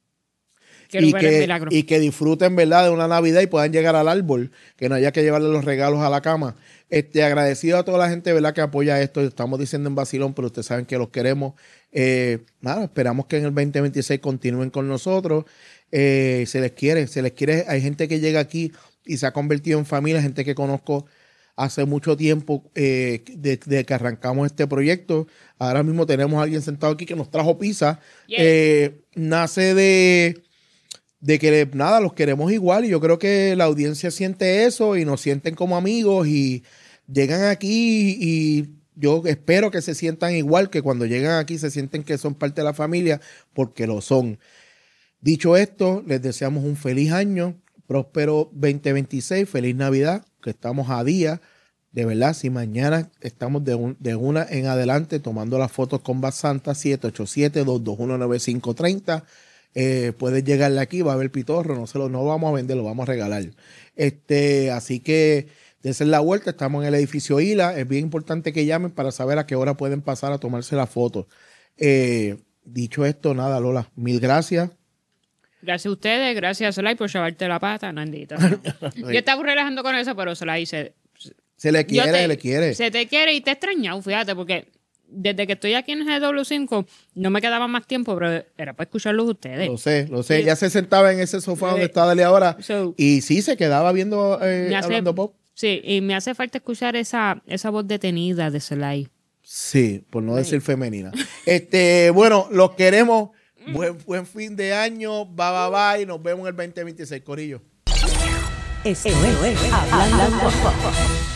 Quiero y, ver el que, milagro. y que disfruten, ¿verdad?, de una Navidad y puedan llegar al árbol, que no haya que llevarle los regalos a la cama. Este, agradecido a toda la gente, ¿verdad?, que apoya esto. Estamos diciendo en vacilón, pero ustedes saben que los queremos. Eh, nada, esperamos que en el veinte veintiséis continúen con nosotros. Eh, se les quiere, se les quiere. Hay gente que llega aquí y se ha convertido en familia, gente que conozco hace mucho tiempo eh, de, de que arrancamos este proyecto. Ahora mismo tenemos a alguien sentado aquí que nos trajo pizza. Yeah. Eh, nace de de que nada, los queremos igual y yo creo que la audiencia siente eso y nos sienten como amigos y llegan aquí y yo espero que se sientan igual, que cuando llegan aquí se sienten que son parte de la familia, porque lo son. Dicho esto, les deseamos un feliz año, próspero veinte veintiséis, feliz Navidad, que estamos a día, de verdad, si mañana estamos de, un, de una en adelante tomando las fotos con Basanta, siete ocho siete, dos dos uno, nueve cinco tres cero, eh, puedes llegarle aquí, va a haber pitorro, no se lo no vamos a vender, lo vamos a regalar. Este, así que dense la vuelta, estamos en el edificio Hila, es bien importante que llamen para saber a qué hora pueden pasar a tomarse la foto. Eh, dicho esto, nada, Lola, mil gracias. Gracias a ustedes, gracias a Solay por llevarte la pata, Nandita. Yo estaba relajando con eso, pero Solay se... Se le quiere, te, se le quiere. Se te quiere y te he extrañado, fíjate, porque desde que estoy aquí en G W cinco no me quedaba más tiempo, pero era para escucharlos ustedes. Lo sé, lo sé. Ya se sentaba en ese sofá donde está Dale ahora So, y sí, se quedaba viendo, eh, me hace- hablando pop. Sí, y me hace falta escuchar esa, esa voz detenida de Solay. Sí, por no decir femenina. Este, bueno, los queremos. Buen, buen fin de año. Bye, bye, bye. Nos vemos en el veinte veintiséis, corillo. Esto es Hablando Pop.